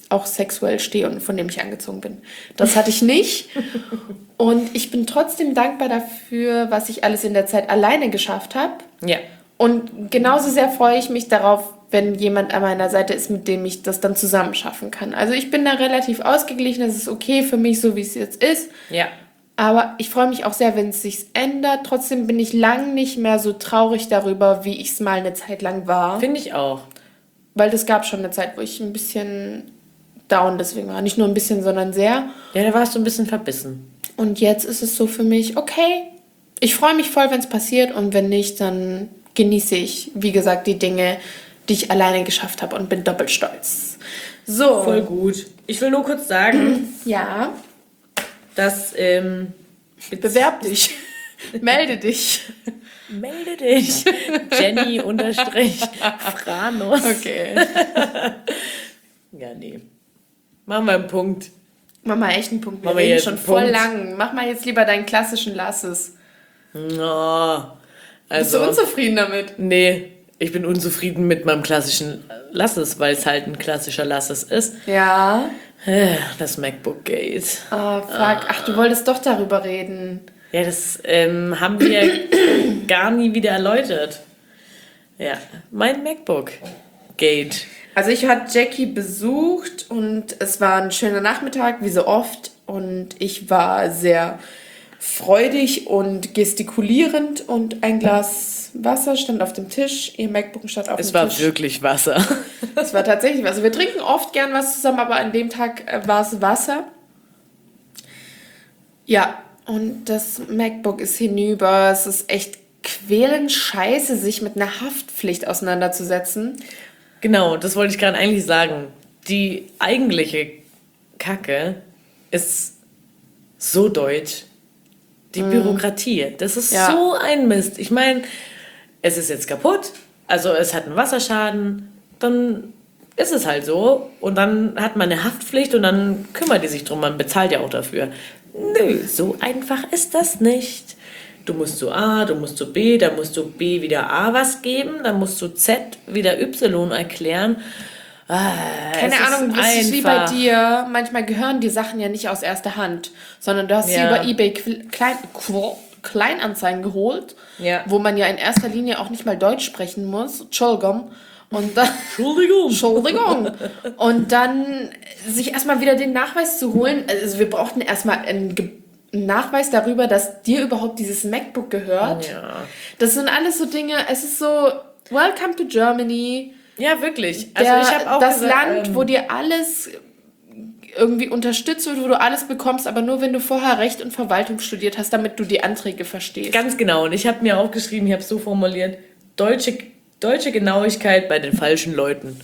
Speaker 2: auch sexuell stehe und von dem ich angezogen bin. Das hatte ich nicht. Und ich bin trotzdem dankbar dafür, was ich alles in der Zeit alleine geschafft habe.
Speaker 1: Ja.
Speaker 2: Und genauso sehr freue ich mich darauf, wenn jemand an meiner Seite ist, mit dem ich das dann zusammen schaffen kann. Also ich bin da relativ ausgeglichen, das ist okay für mich, so wie es jetzt ist.
Speaker 1: Ja.
Speaker 2: Aber ich freue mich auch sehr, wenn es sich ändert. Trotzdem bin ich lang nicht mehr so traurig darüber, wie ich es mal eine Zeit lang war.
Speaker 1: Finde ich auch.
Speaker 2: Weil das gab schon eine Zeit, wo ich ein bisschen down deswegen war. Nicht nur ein bisschen, sondern sehr.
Speaker 1: Ja, da warst du ein bisschen verbissen.
Speaker 2: Und jetzt ist es so für mich, okay, ich freue mich voll, wenn es passiert. Und wenn nicht, dann genieße ich, wie gesagt, die Dinge, die ich alleine geschafft habe und bin doppelt stolz. So.
Speaker 1: Voll gut. Ich will nur kurz sagen,
Speaker 2: Ja,
Speaker 1: dass... Ähm,
Speaker 2: bewerb dich. Melde dich.
Speaker 1: Melde dich. Jenny unterstrich Franus.
Speaker 2: Okay.
Speaker 1: Ja, nee. Machen wir einen Punkt.
Speaker 2: Mach mal echt einen Punkt. Wir
Speaker 1: Machen wir
Speaker 2: reden
Speaker 1: jetzt
Speaker 2: schon
Speaker 1: einen
Speaker 2: voll
Speaker 1: Punkt.
Speaker 2: lang. Mach mal jetzt lieber deinen klassischen Lasses.
Speaker 1: Oh,
Speaker 2: Bist du
Speaker 1: also,
Speaker 2: unzufrieden damit?
Speaker 1: nee, ich bin unzufrieden mit meinem klassischen Lasses, weil es halt ein klassischer Lasses ist.
Speaker 2: Ja.
Speaker 1: Äh, Das MacBook Gate.
Speaker 2: Oh, fuck. Ach, du wolltest doch darüber reden.
Speaker 1: Ja, das ähm, haben wir gar nie wieder erläutert. Ja, mein MacBook Gate.
Speaker 2: Also ich hatte Jackie besucht und es war ein schöner Nachmittag, wie so oft. Und ich war sehr freudig und gestikulierend und ein Glas Wasser stand auf dem Tisch, ihr MacBook stand auf
Speaker 1: Es
Speaker 2: dem
Speaker 1: war
Speaker 2: Tisch.
Speaker 1: wirklich Wasser.
Speaker 2: Es war tatsächlich Wasser. Wir trinken oft gern was zusammen, aber an dem Tag äh, war es Wasser. Ja, und das MacBook ist hinüber. Es ist echt quälend scheiße, sich mit einer Haftpflicht auseinanderzusetzen.
Speaker 1: Genau, das wollte ich gerade eigentlich sagen. Die eigentliche Kacke ist so deutsch. Die Bürokratie, das ist
Speaker 2: Ja.
Speaker 1: so ein Mist. Ich meine, es ist jetzt kaputt, also es hat einen Wasserschaden, dann ist es halt so. Und dann hat man eine Haftpflicht und dann kümmert die sich drum, man bezahlt ja auch dafür. Nö, so einfach ist das nicht. Du musst zu A, du musst zu B, dann musst du B wieder A was geben, dann musst du Z wieder Y erklären. Ah,
Speaker 2: Keine
Speaker 1: es ist
Speaker 2: Ahnung, das ist wie bei
Speaker 1: einfach.
Speaker 2: dir. Manchmal gehören die Sachen ja nicht aus erster Hand, sondern du hast sie
Speaker 1: Ja.
Speaker 2: über eBay Qu- Klein, Qu- Kleinanzeigen geholt,
Speaker 1: Ja.
Speaker 2: wo man ja in erster Linie auch nicht mal Deutsch sprechen muss. Entschuldigung. Und dann,
Speaker 1: Entschuldigung.
Speaker 2: Entschuldigung. Und dann sich erstmal wieder den Nachweis zu holen. Also wir brauchten erstmal einen, Ge- einen Nachweis darüber, dass dir überhaupt dieses MacBook gehört.
Speaker 1: Ja.
Speaker 2: Das sind alles so Dinge, es ist so, welcome to Germany.
Speaker 1: Ja, wirklich. Also
Speaker 2: Der,
Speaker 1: ich habe auch
Speaker 2: das
Speaker 1: gesagt,
Speaker 2: Land,
Speaker 1: ähm,
Speaker 2: wo dir alles irgendwie unterstützt wird, wo du alles bekommst, aber nur wenn du vorher Recht und Verwaltung studiert hast, damit du die Anträge verstehst.
Speaker 1: ganz genau. Und ich habe mir aufgeschrieben, ich habe es so formuliert, deutsche, deutsche Genauigkeit bei den falschen Leuten.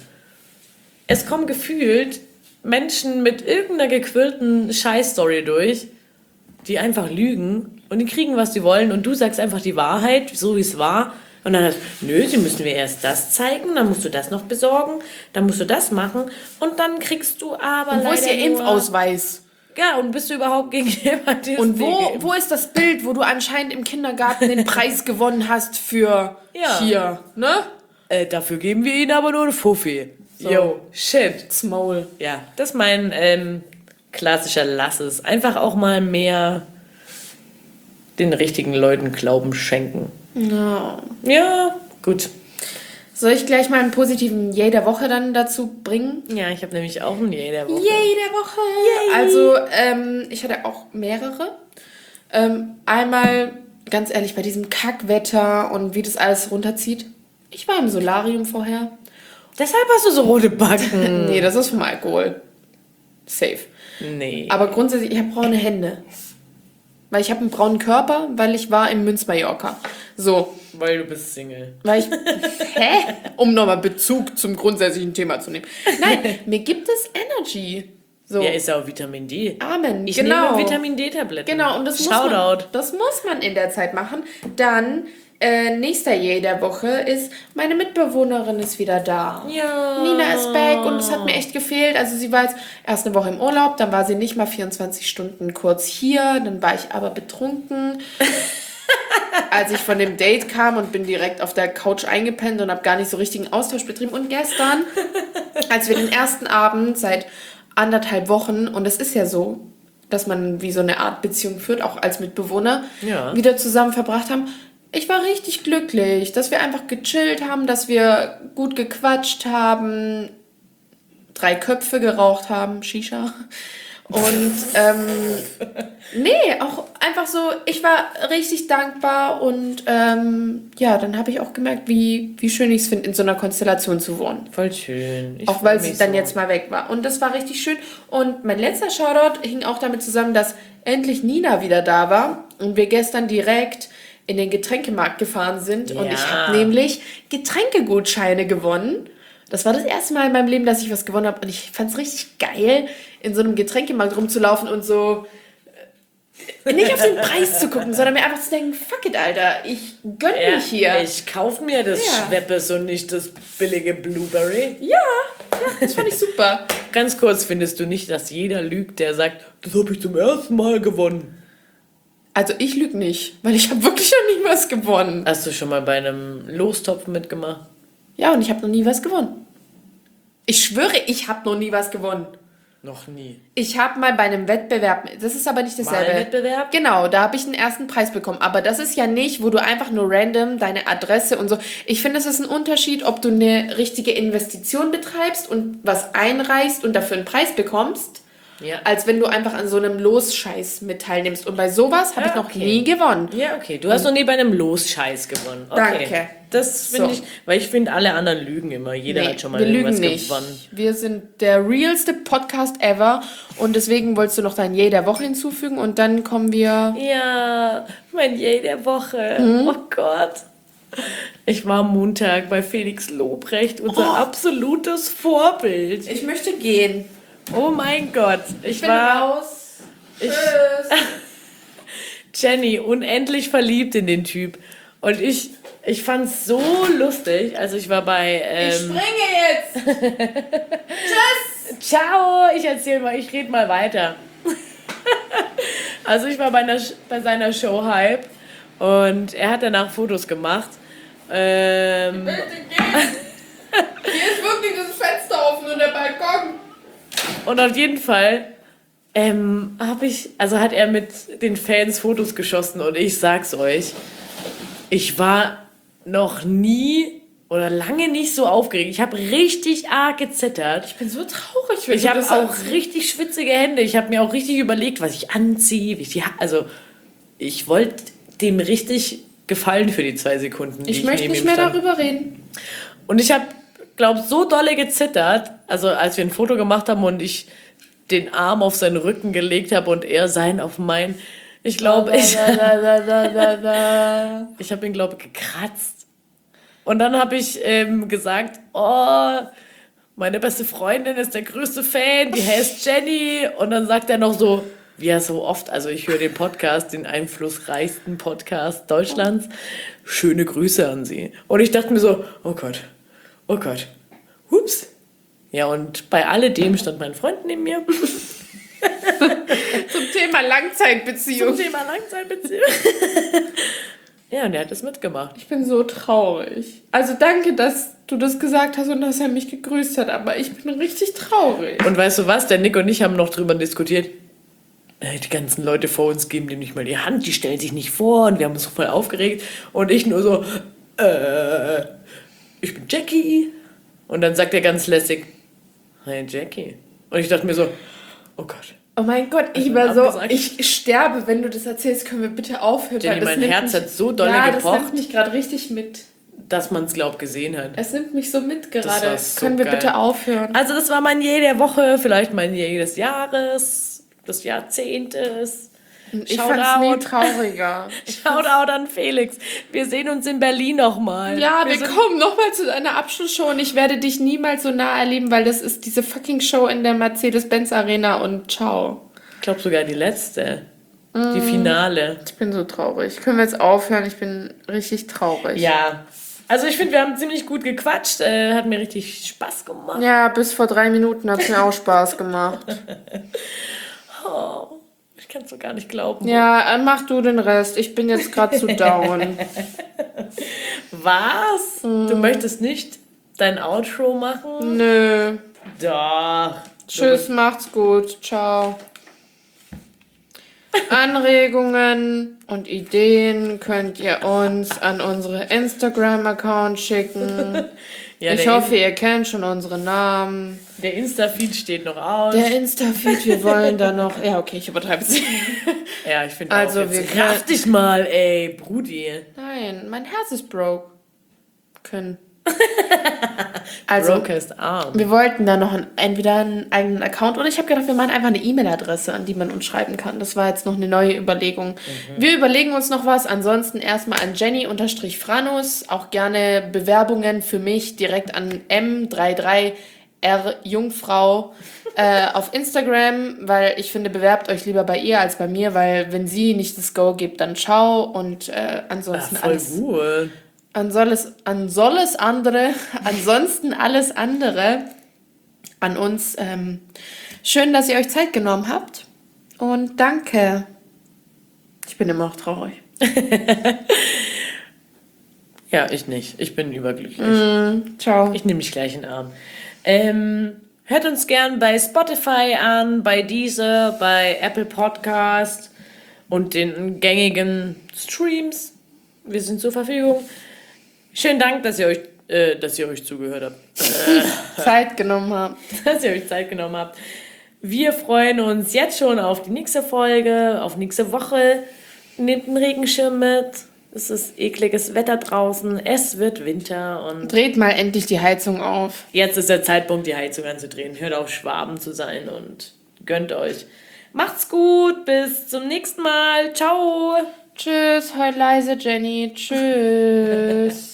Speaker 1: Es kommen gefühlt Menschen mit irgendeiner gequirlten Scheißstory durch, die einfach lügen und die kriegen, was sie wollen und du sagst einfach die Wahrheit, so wie es war. Und dann hast du, nö, sie müssen mir erst das zeigen, dann musst du das noch besorgen, dann musst du das machen und dann kriegst du aber
Speaker 2: Und wo ist
Speaker 1: leider
Speaker 2: ihr
Speaker 1: nur-
Speaker 2: Impfausweis?
Speaker 1: Ja, und bist du überhaupt gegen Hepatitis
Speaker 2: Und
Speaker 1: D
Speaker 2: wo,
Speaker 1: geimpft?
Speaker 2: wo ist das Bild, wo du anscheinend im Kindergarten den Preis gewonnen hast für
Speaker 1: Ja.
Speaker 2: hier, ne?
Speaker 1: Äh, dafür geben wir ihnen aber nur eine Fuffi.
Speaker 2: So.
Speaker 1: Yo, shit.
Speaker 2: Small.
Speaker 1: Ja, das ist mein ähm, klassischer Lasses. Einfach auch mal mehr den richtigen Leuten Glauben schenken.
Speaker 2: Ja.
Speaker 1: Ja, gut.
Speaker 2: Soll ich gleich mal einen positiven Yay der Woche dann dazu bringen?
Speaker 1: Ja, ich habe nämlich auch ein Yay der Woche.
Speaker 2: Yay der Woche! Also, ähm, ich hatte auch mehrere. Ähm, einmal, ganz ehrlich, bei diesem Kackwetter und wie das alles runterzieht. Ich war im Solarium vorher.
Speaker 1: Deshalb hast du so rote Backen.
Speaker 2: Nee, das ist vom Alkohol. Safe.
Speaker 1: Nee.
Speaker 2: Aber grundsätzlich, ich habe braune Hände. Weil ich habe einen braunen Körper, weil ich war in Münz-Mallorca. So,
Speaker 1: Weil du bist Single.
Speaker 2: weil ich... Hä? Um nochmal Bezug zum grundsätzlichen Thema zu nehmen. Nein, mir gibt es Energy. So,
Speaker 1: Ja, ist ja auch Vitamin D.
Speaker 2: Amen.
Speaker 1: Ich
Speaker 2: genau.
Speaker 1: nehme Vitamin D-Tabletten.
Speaker 2: Genau, und das muss, man,
Speaker 1: Shoutout.
Speaker 2: das muss man in der Zeit machen. Dann, äh, nächster Yay der Woche ist, meine Mitbewohnerin ist wieder da.
Speaker 1: Ja.
Speaker 2: Nina ist back und es hat mir echt gefehlt. Also sie war jetzt erst eine Woche im Urlaub, dann war sie nicht mal vierundzwanzig Stunden kurz hier, dann war ich aber betrunken. Als ich von dem Date kam und bin direkt auf der Couch eingepennt und habe gar nicht so richtigen Austausch betrieben. Und gestern als wir den ersten Abend seit anderthalb Wochen, und es ist ja so, dass man wie so eine Art Beziehung führt, auch als Mitbewohner,
Speaker 1: Ja.
Speaker 2: wieder zusammen verbracht haben. Ich war richtig glücklich, dass wir einfach gechillt haben, dass wir gut gequatscht haben, drei Köpfe geraucht haben, Shisha. Und ähm, nee, auch einfach so, ich war richtig dankbar und ähm, ja, dann habe ich auch gemerkt, wie, wie schön ich es finde, in so einer Konstellation zu wohnen.
Speaker 1: Voll schön. Ich
Speaker 2: Auch weil
Speaker 1: freu
Speaker 2: sie
Speaker 1: mich
Speaker 2: dann
Speaker 1: so.
Speaker 2: jetzt mal weg war. Und das war richtig schön. Und mein letzter Shoutout hing auch damit zusammen, dass endlich Nina wieder da war und wir gestern direkt in den Getränkemarkt gefahren sind. Und
Speaker 1: Ja.
Speaker 2: ich habe nämlich Getränkegutscheine gewonnen. Das war das erste Mal in meinem Leben, dass ich was gewonnen habe. Und ich fand es richtig geil, in so einem Getränkemarkt rumzulaufen und so äh, nicht auf den Preis zu gucken, sondern mir einfach zu denken, fuck it, Alter, ich gönn
Speaker 1: Ja,
Speaker 2: mich hier.
Speaker 1: ich kauf mir das
Speaker 2: Ja.
Speaker 1: Schweppes und nicht das billige Blueberry.
Speaker 2: Ja, ja, das fand ich super.
Speaker 1: Ganz kurz, findest du nicht, dass jeder lügt, der sagt, das habe ich zum ersten Mal gewonnen?
Speaker 2: Also ich lüge nicht, weil ich habe wirklich noch nie was gewonnen.
Speaker 1: Hast du schon mal bei einem Lostopf mitgemacht?
Speaker 2: Ja, und ich habe noch nie was gewonnen. Ich schwöre, ich habe noch nie was gewonnen.
Speaker 1: Noch nie.
Speaker 2: Ich habe mal bei einem Wettbewerb, das ist aber nicht dasselbe.
Speaker 1: Mal ein Wettbewerb?
Speaker 2: Genau, da habe ich den ersten Preis bekommen. Aber das ist ja nicht, wo du einfach nur random deine Adresse und so. Ich finde, es ist ein Unterschied, ob du eine richtige Investition betreibst und was einreichst und dafür einen Preis bekommst,
Speaker 1: Ja.
Speaker 2: als wenn du einfach an so einem Losscheiß mit teilnimmst. Und bei sowas habe
Speaker 1: Ja,
Speaker 2: ich noch
Speaker 1: okay.
Speaker 2: nie gewonnen.
Speaker 1: Ja, okay. Du hast noch nie bei einem Losscheiß gewonnen. Okay.
Speaker 2: Danke.
Speaker 1: Das finde
Speaker 2: So.
Speaker 1: ich, weil ich finde, alle anderen lügen immer. Jeder
Speaker 2: Nee,
Speaker 1: hat schon mal
Speaker 2: wir
Speaker 1: irgendwas
Speaker 2: lügen nicht.
Speaker 1: gewonnen.
Speaker 2: Wir sind der realste Podcast ever und deswegen wolltest du noch dein Yay der Woche hinzufügen und dann kommen wir...
Speaker 1: Ja, mein Yay der Woche.
Speaker 2: Mhm.
Speaker 1: Oh Gott. Ich war am Montag bei Felix Lobrecht, unser
Speaker 2: Oh.
Speaker 1: absolutes Vorbild.
Speaker 2: Ich möchte gehen.
Speaker 1: Oh mein Gott. Ich,
Speaker 2: Ich bin
Speaker 1: war
Speaker 2: raus.
Speaker 1: ich-
Speaker 2: Tschüss.
Speaker 1: Jenny unendlich verliebt in den Typ. Und ich, ich fand es so lustig. Also ich war bei...
Speaker 2: Ich
Speaker 1: Ähm,
Speaker 2: springe jetzt. Tschüss.
Speaker 1: Ciao, ich erzähl mal, ich rede mal weiter. Also ich war bei, einer, bei seiner Show Hype und er hat danach Fotos gemacht. Ähm,
Speaker 2: Bitte gehen. Hier ist wirklich das Fenster offen und der Balkon.
Speaker 1: und auf jeden Fall ähm, habe ich, also hat er mit den Fans Fotos geschossen und ich sag's euch, ich war noch nie oder lange nicht so aufgeregt. Ich habe richtig arg gezittert.
Speaker 2: Ich bin so traurig, wenn
Speaker 1: Ich
Speaker 2: du
Speaker 1: habe
Speaker 2: das
Speaker 1: auch
Speaker 2: sagst.
Speaker 1: richtig schwitzige Hände. Ich habe mir auch richtig überlegt, was ich anziehe. Wie ich die ha also, ich wollte dem richtig gefallen für die zwei Sekunden, die
Speaker 2: Ich
Speaker 1: ich,
Speaker 2: möchte
Speaker 1: neben
Speaker 2: nicht
Speaker 1: ihm
Speaker 2: mehr
Speaker 1: stand.
Speaker 2: darüber reden.
Speaker 1: Und ich habe, glaube so dolle gezittert, also als wir ein Foto gemacht haben und ich den Arm auf seinen Rücken gelegt habe und er seinen auf meinen. Ich glaube, ich,
Speaker 2: Da, da, da, da, da.
Speaker 1: ich habe ihn, glaube ich, gekratzt. Und dann habe ich ähm, gesagt, oh, meine beste Freundin ist der größte Fan, die heißt Jenny. Und dann sagt er noch so, wie er so oft, also ich höre den Podcast, den einflussreichsten Podcast Deutschlands, schöne Grüße an sie. Und ich dachte mir so, oh Gott, oh Gott, hups. Ja, und bei alledem stand mein Freund neben mir.
Speaker 2: Zum Thema Langzeitbeziehung.
Speaker 1: Zum Thema Langzeitbeziehung. Ja, und er hat das mitgemacht.
Speaker 2: Ich bin so traurig. Also danke, dass du das gesagt hast und dass er mich gegrüßt hat, aber ich bin richtig traurig.
Speaker 1: Und weißt du was, der Nick und ich haben noch drüber diskutiert. Äh, Die ganzen Leute vor uns geben dem nicht mal die Hand, die stellen sich nicht vor und wir haben uns so voll aufgeregt. Und ich nur so, äh, ich bin Jackie. Und dann sagt er ganz lässig, hi Jackie. Und ich dachte mir so, oh Gott.
Speaker 2: Oh mein Gott, ich
Speaker 1: du
Speaker 2: war
Speaker 1: einen
Speaker 2: so,
Speaker 1: Namen gesagt?
Speaker 2: ich sterbe, wenn du das erzählst, können wir bitte aufhören.
Speaker 1: Jenny,
Speaker 2: weil das
Speaker 1: mein
Speaker 2: nimmt
Speaker 1: Herz
Speaker 2: mich,
Speaker 1: hat so dolle
Speaker 2: ja, das
Speaker 1: gepocht.
Speaker 2: nimmt mich gerade richtig mit.
Speaker 1: Dass man es, glaub, gesehen hat.
Speaker 2: Es nimmt mich so mit
Speaker 1: Das
Speaker 2: gerade.
Speaker 1: war so
Speaker 2: Können wir
Speaker 1: geil.
Speaker 2: bitte aufhören?
Speaker 1: Also das war mein Yay der Woche, vielleicht mein Yay des Jahres, des Jahrzehntes.
Speaker 2: Ich
Speaker 1: Shoutout.
Speaker 2: fand's nie trauriger.
Speaker 1: Shoutout an Felix. Wir sehen uns in Berlin nochmal.
Speaker 2: Ja, wir,
Speaker 1: sind-
Speaker 2: kommen nochmal zu deiner Abschlussshow und ich werde dich niemals so nah erleben, weil das ist diese fucking Show in der Mercedes-Benz Arena und ciao.
Speaker 1: Ich glaube sogar die letzte. Die Finale.
Speaker 2: Ich bin so traurig. Können wir jetzt aufhören? Ich bin richtig traurig.
Speaker 1: Ja. Also ich finde, wir haben ziemlich gut gequatscht. Äh, hat mir richtig Spaß gemacht.
Speaker 2: Ja, bis vor drei Minuten hat es mir auch Spaß gemacht.
Speaker 1: Oh, ich kann es so gar nicht glauben.
Speaker 2: Ja, äh, mach du den Rest. Ich bin jetzt gerade zu down.
Speaker 1: Was? Du möchtest nicht dein Outro machen?
Speaker 2: Nö.
Speaker 1: Doch.
Speaker 2: Tschüss, macht's gut. Ciao. Anregungen und Ideen könnt ihr uns an unsere Instagram-Account schicken.
Speaker 1: Ja,
Speaker 2: ich
Speaker 1: der
Speaker 2: hoffe,
Speaker 1: In-
Speaker 2: ihr kennt schon unsere Namen.
Speaker 1: Der Insta-Feed steht noch aus.
Speaker 2: Der Insta-Feed, wir wollen da noch... Ja, okay, ich übertreibe es.
Speaker 1: Ja, ich finde
Speaker 2: Also,
Speaker 1: auch, jetzt
Speaker 2: wir können-
Speaker 1: raff dich mal, ey, Brudi.
Speaker 2: Nein, mein Herz ist broke. Können. Also,
Speaker 1: Brokest Arm.
Speaker 2: wir wollten da noch ein, entweder einen eigenen Account oder ich habe gedacht, wir machen einfach eine E-Mail-Adresse, an die man uns schreiben kann. Das war jetzt noch eine neue Überlegung. Mhm. Wir überlegen uns noch was. Ansonsten erstmal an Jenny-Franus. Auch gerne Bewerbungen für mich direkt an M dreiunddreißig R Jungfrau äh, auf Instagram, weil ich finde, bewerbt euch lieber bei ihr als bei mir, weil wenn sie nicht das Go gibt, dann ciao und äh, ansonsten
Speaker 1: Ach, voll
Speaker 2: alles...
Speaker 1: gut.
Speaker 2: An solles, an solles andere, ansonsten alles andere an uns. Ähm, schön, dass ihr euch Zeit genommen habt. Und danke. Ich bin immer noch traurig.
Speaker 1: Ja, ich nicht. Ich bin überglücklich.
Speaker 2: Mm, ciao.
Speaker 1: Ich nehme mich gleich in den Arm. Ähm, hört uns gern bei Spotify an, bei Deezer, bei Apple Podcast und den gängigen Streams. Wir sind zur Verfügung. Schönen Dank, dass ihr euch, äh, dass ihr euch zugehört habt.
Speaker 2: Zeit genommen habt.
Speaker 1: Dass ihr euch Zeit genommen habt. Wir freuen uns jetzt schon auf die nächste Folge, auf nächste Woche. Nehmt einen Regenschirm mit. Es ist ekliges Wetter draußen. Es wird Winter und
Speaker 2: Dreht mal endlich die Heizung auf.
Speaker 1: jetzt ist der Zeitpunkt, die Heizung anzudrehen. Hört auf, Schwaben zu sein und gönnt euch. Macht's gut, bis zum nächsten Mal. Ciao.
Speaker 2: Tschüss, heul leise, Jenny. Tschüss.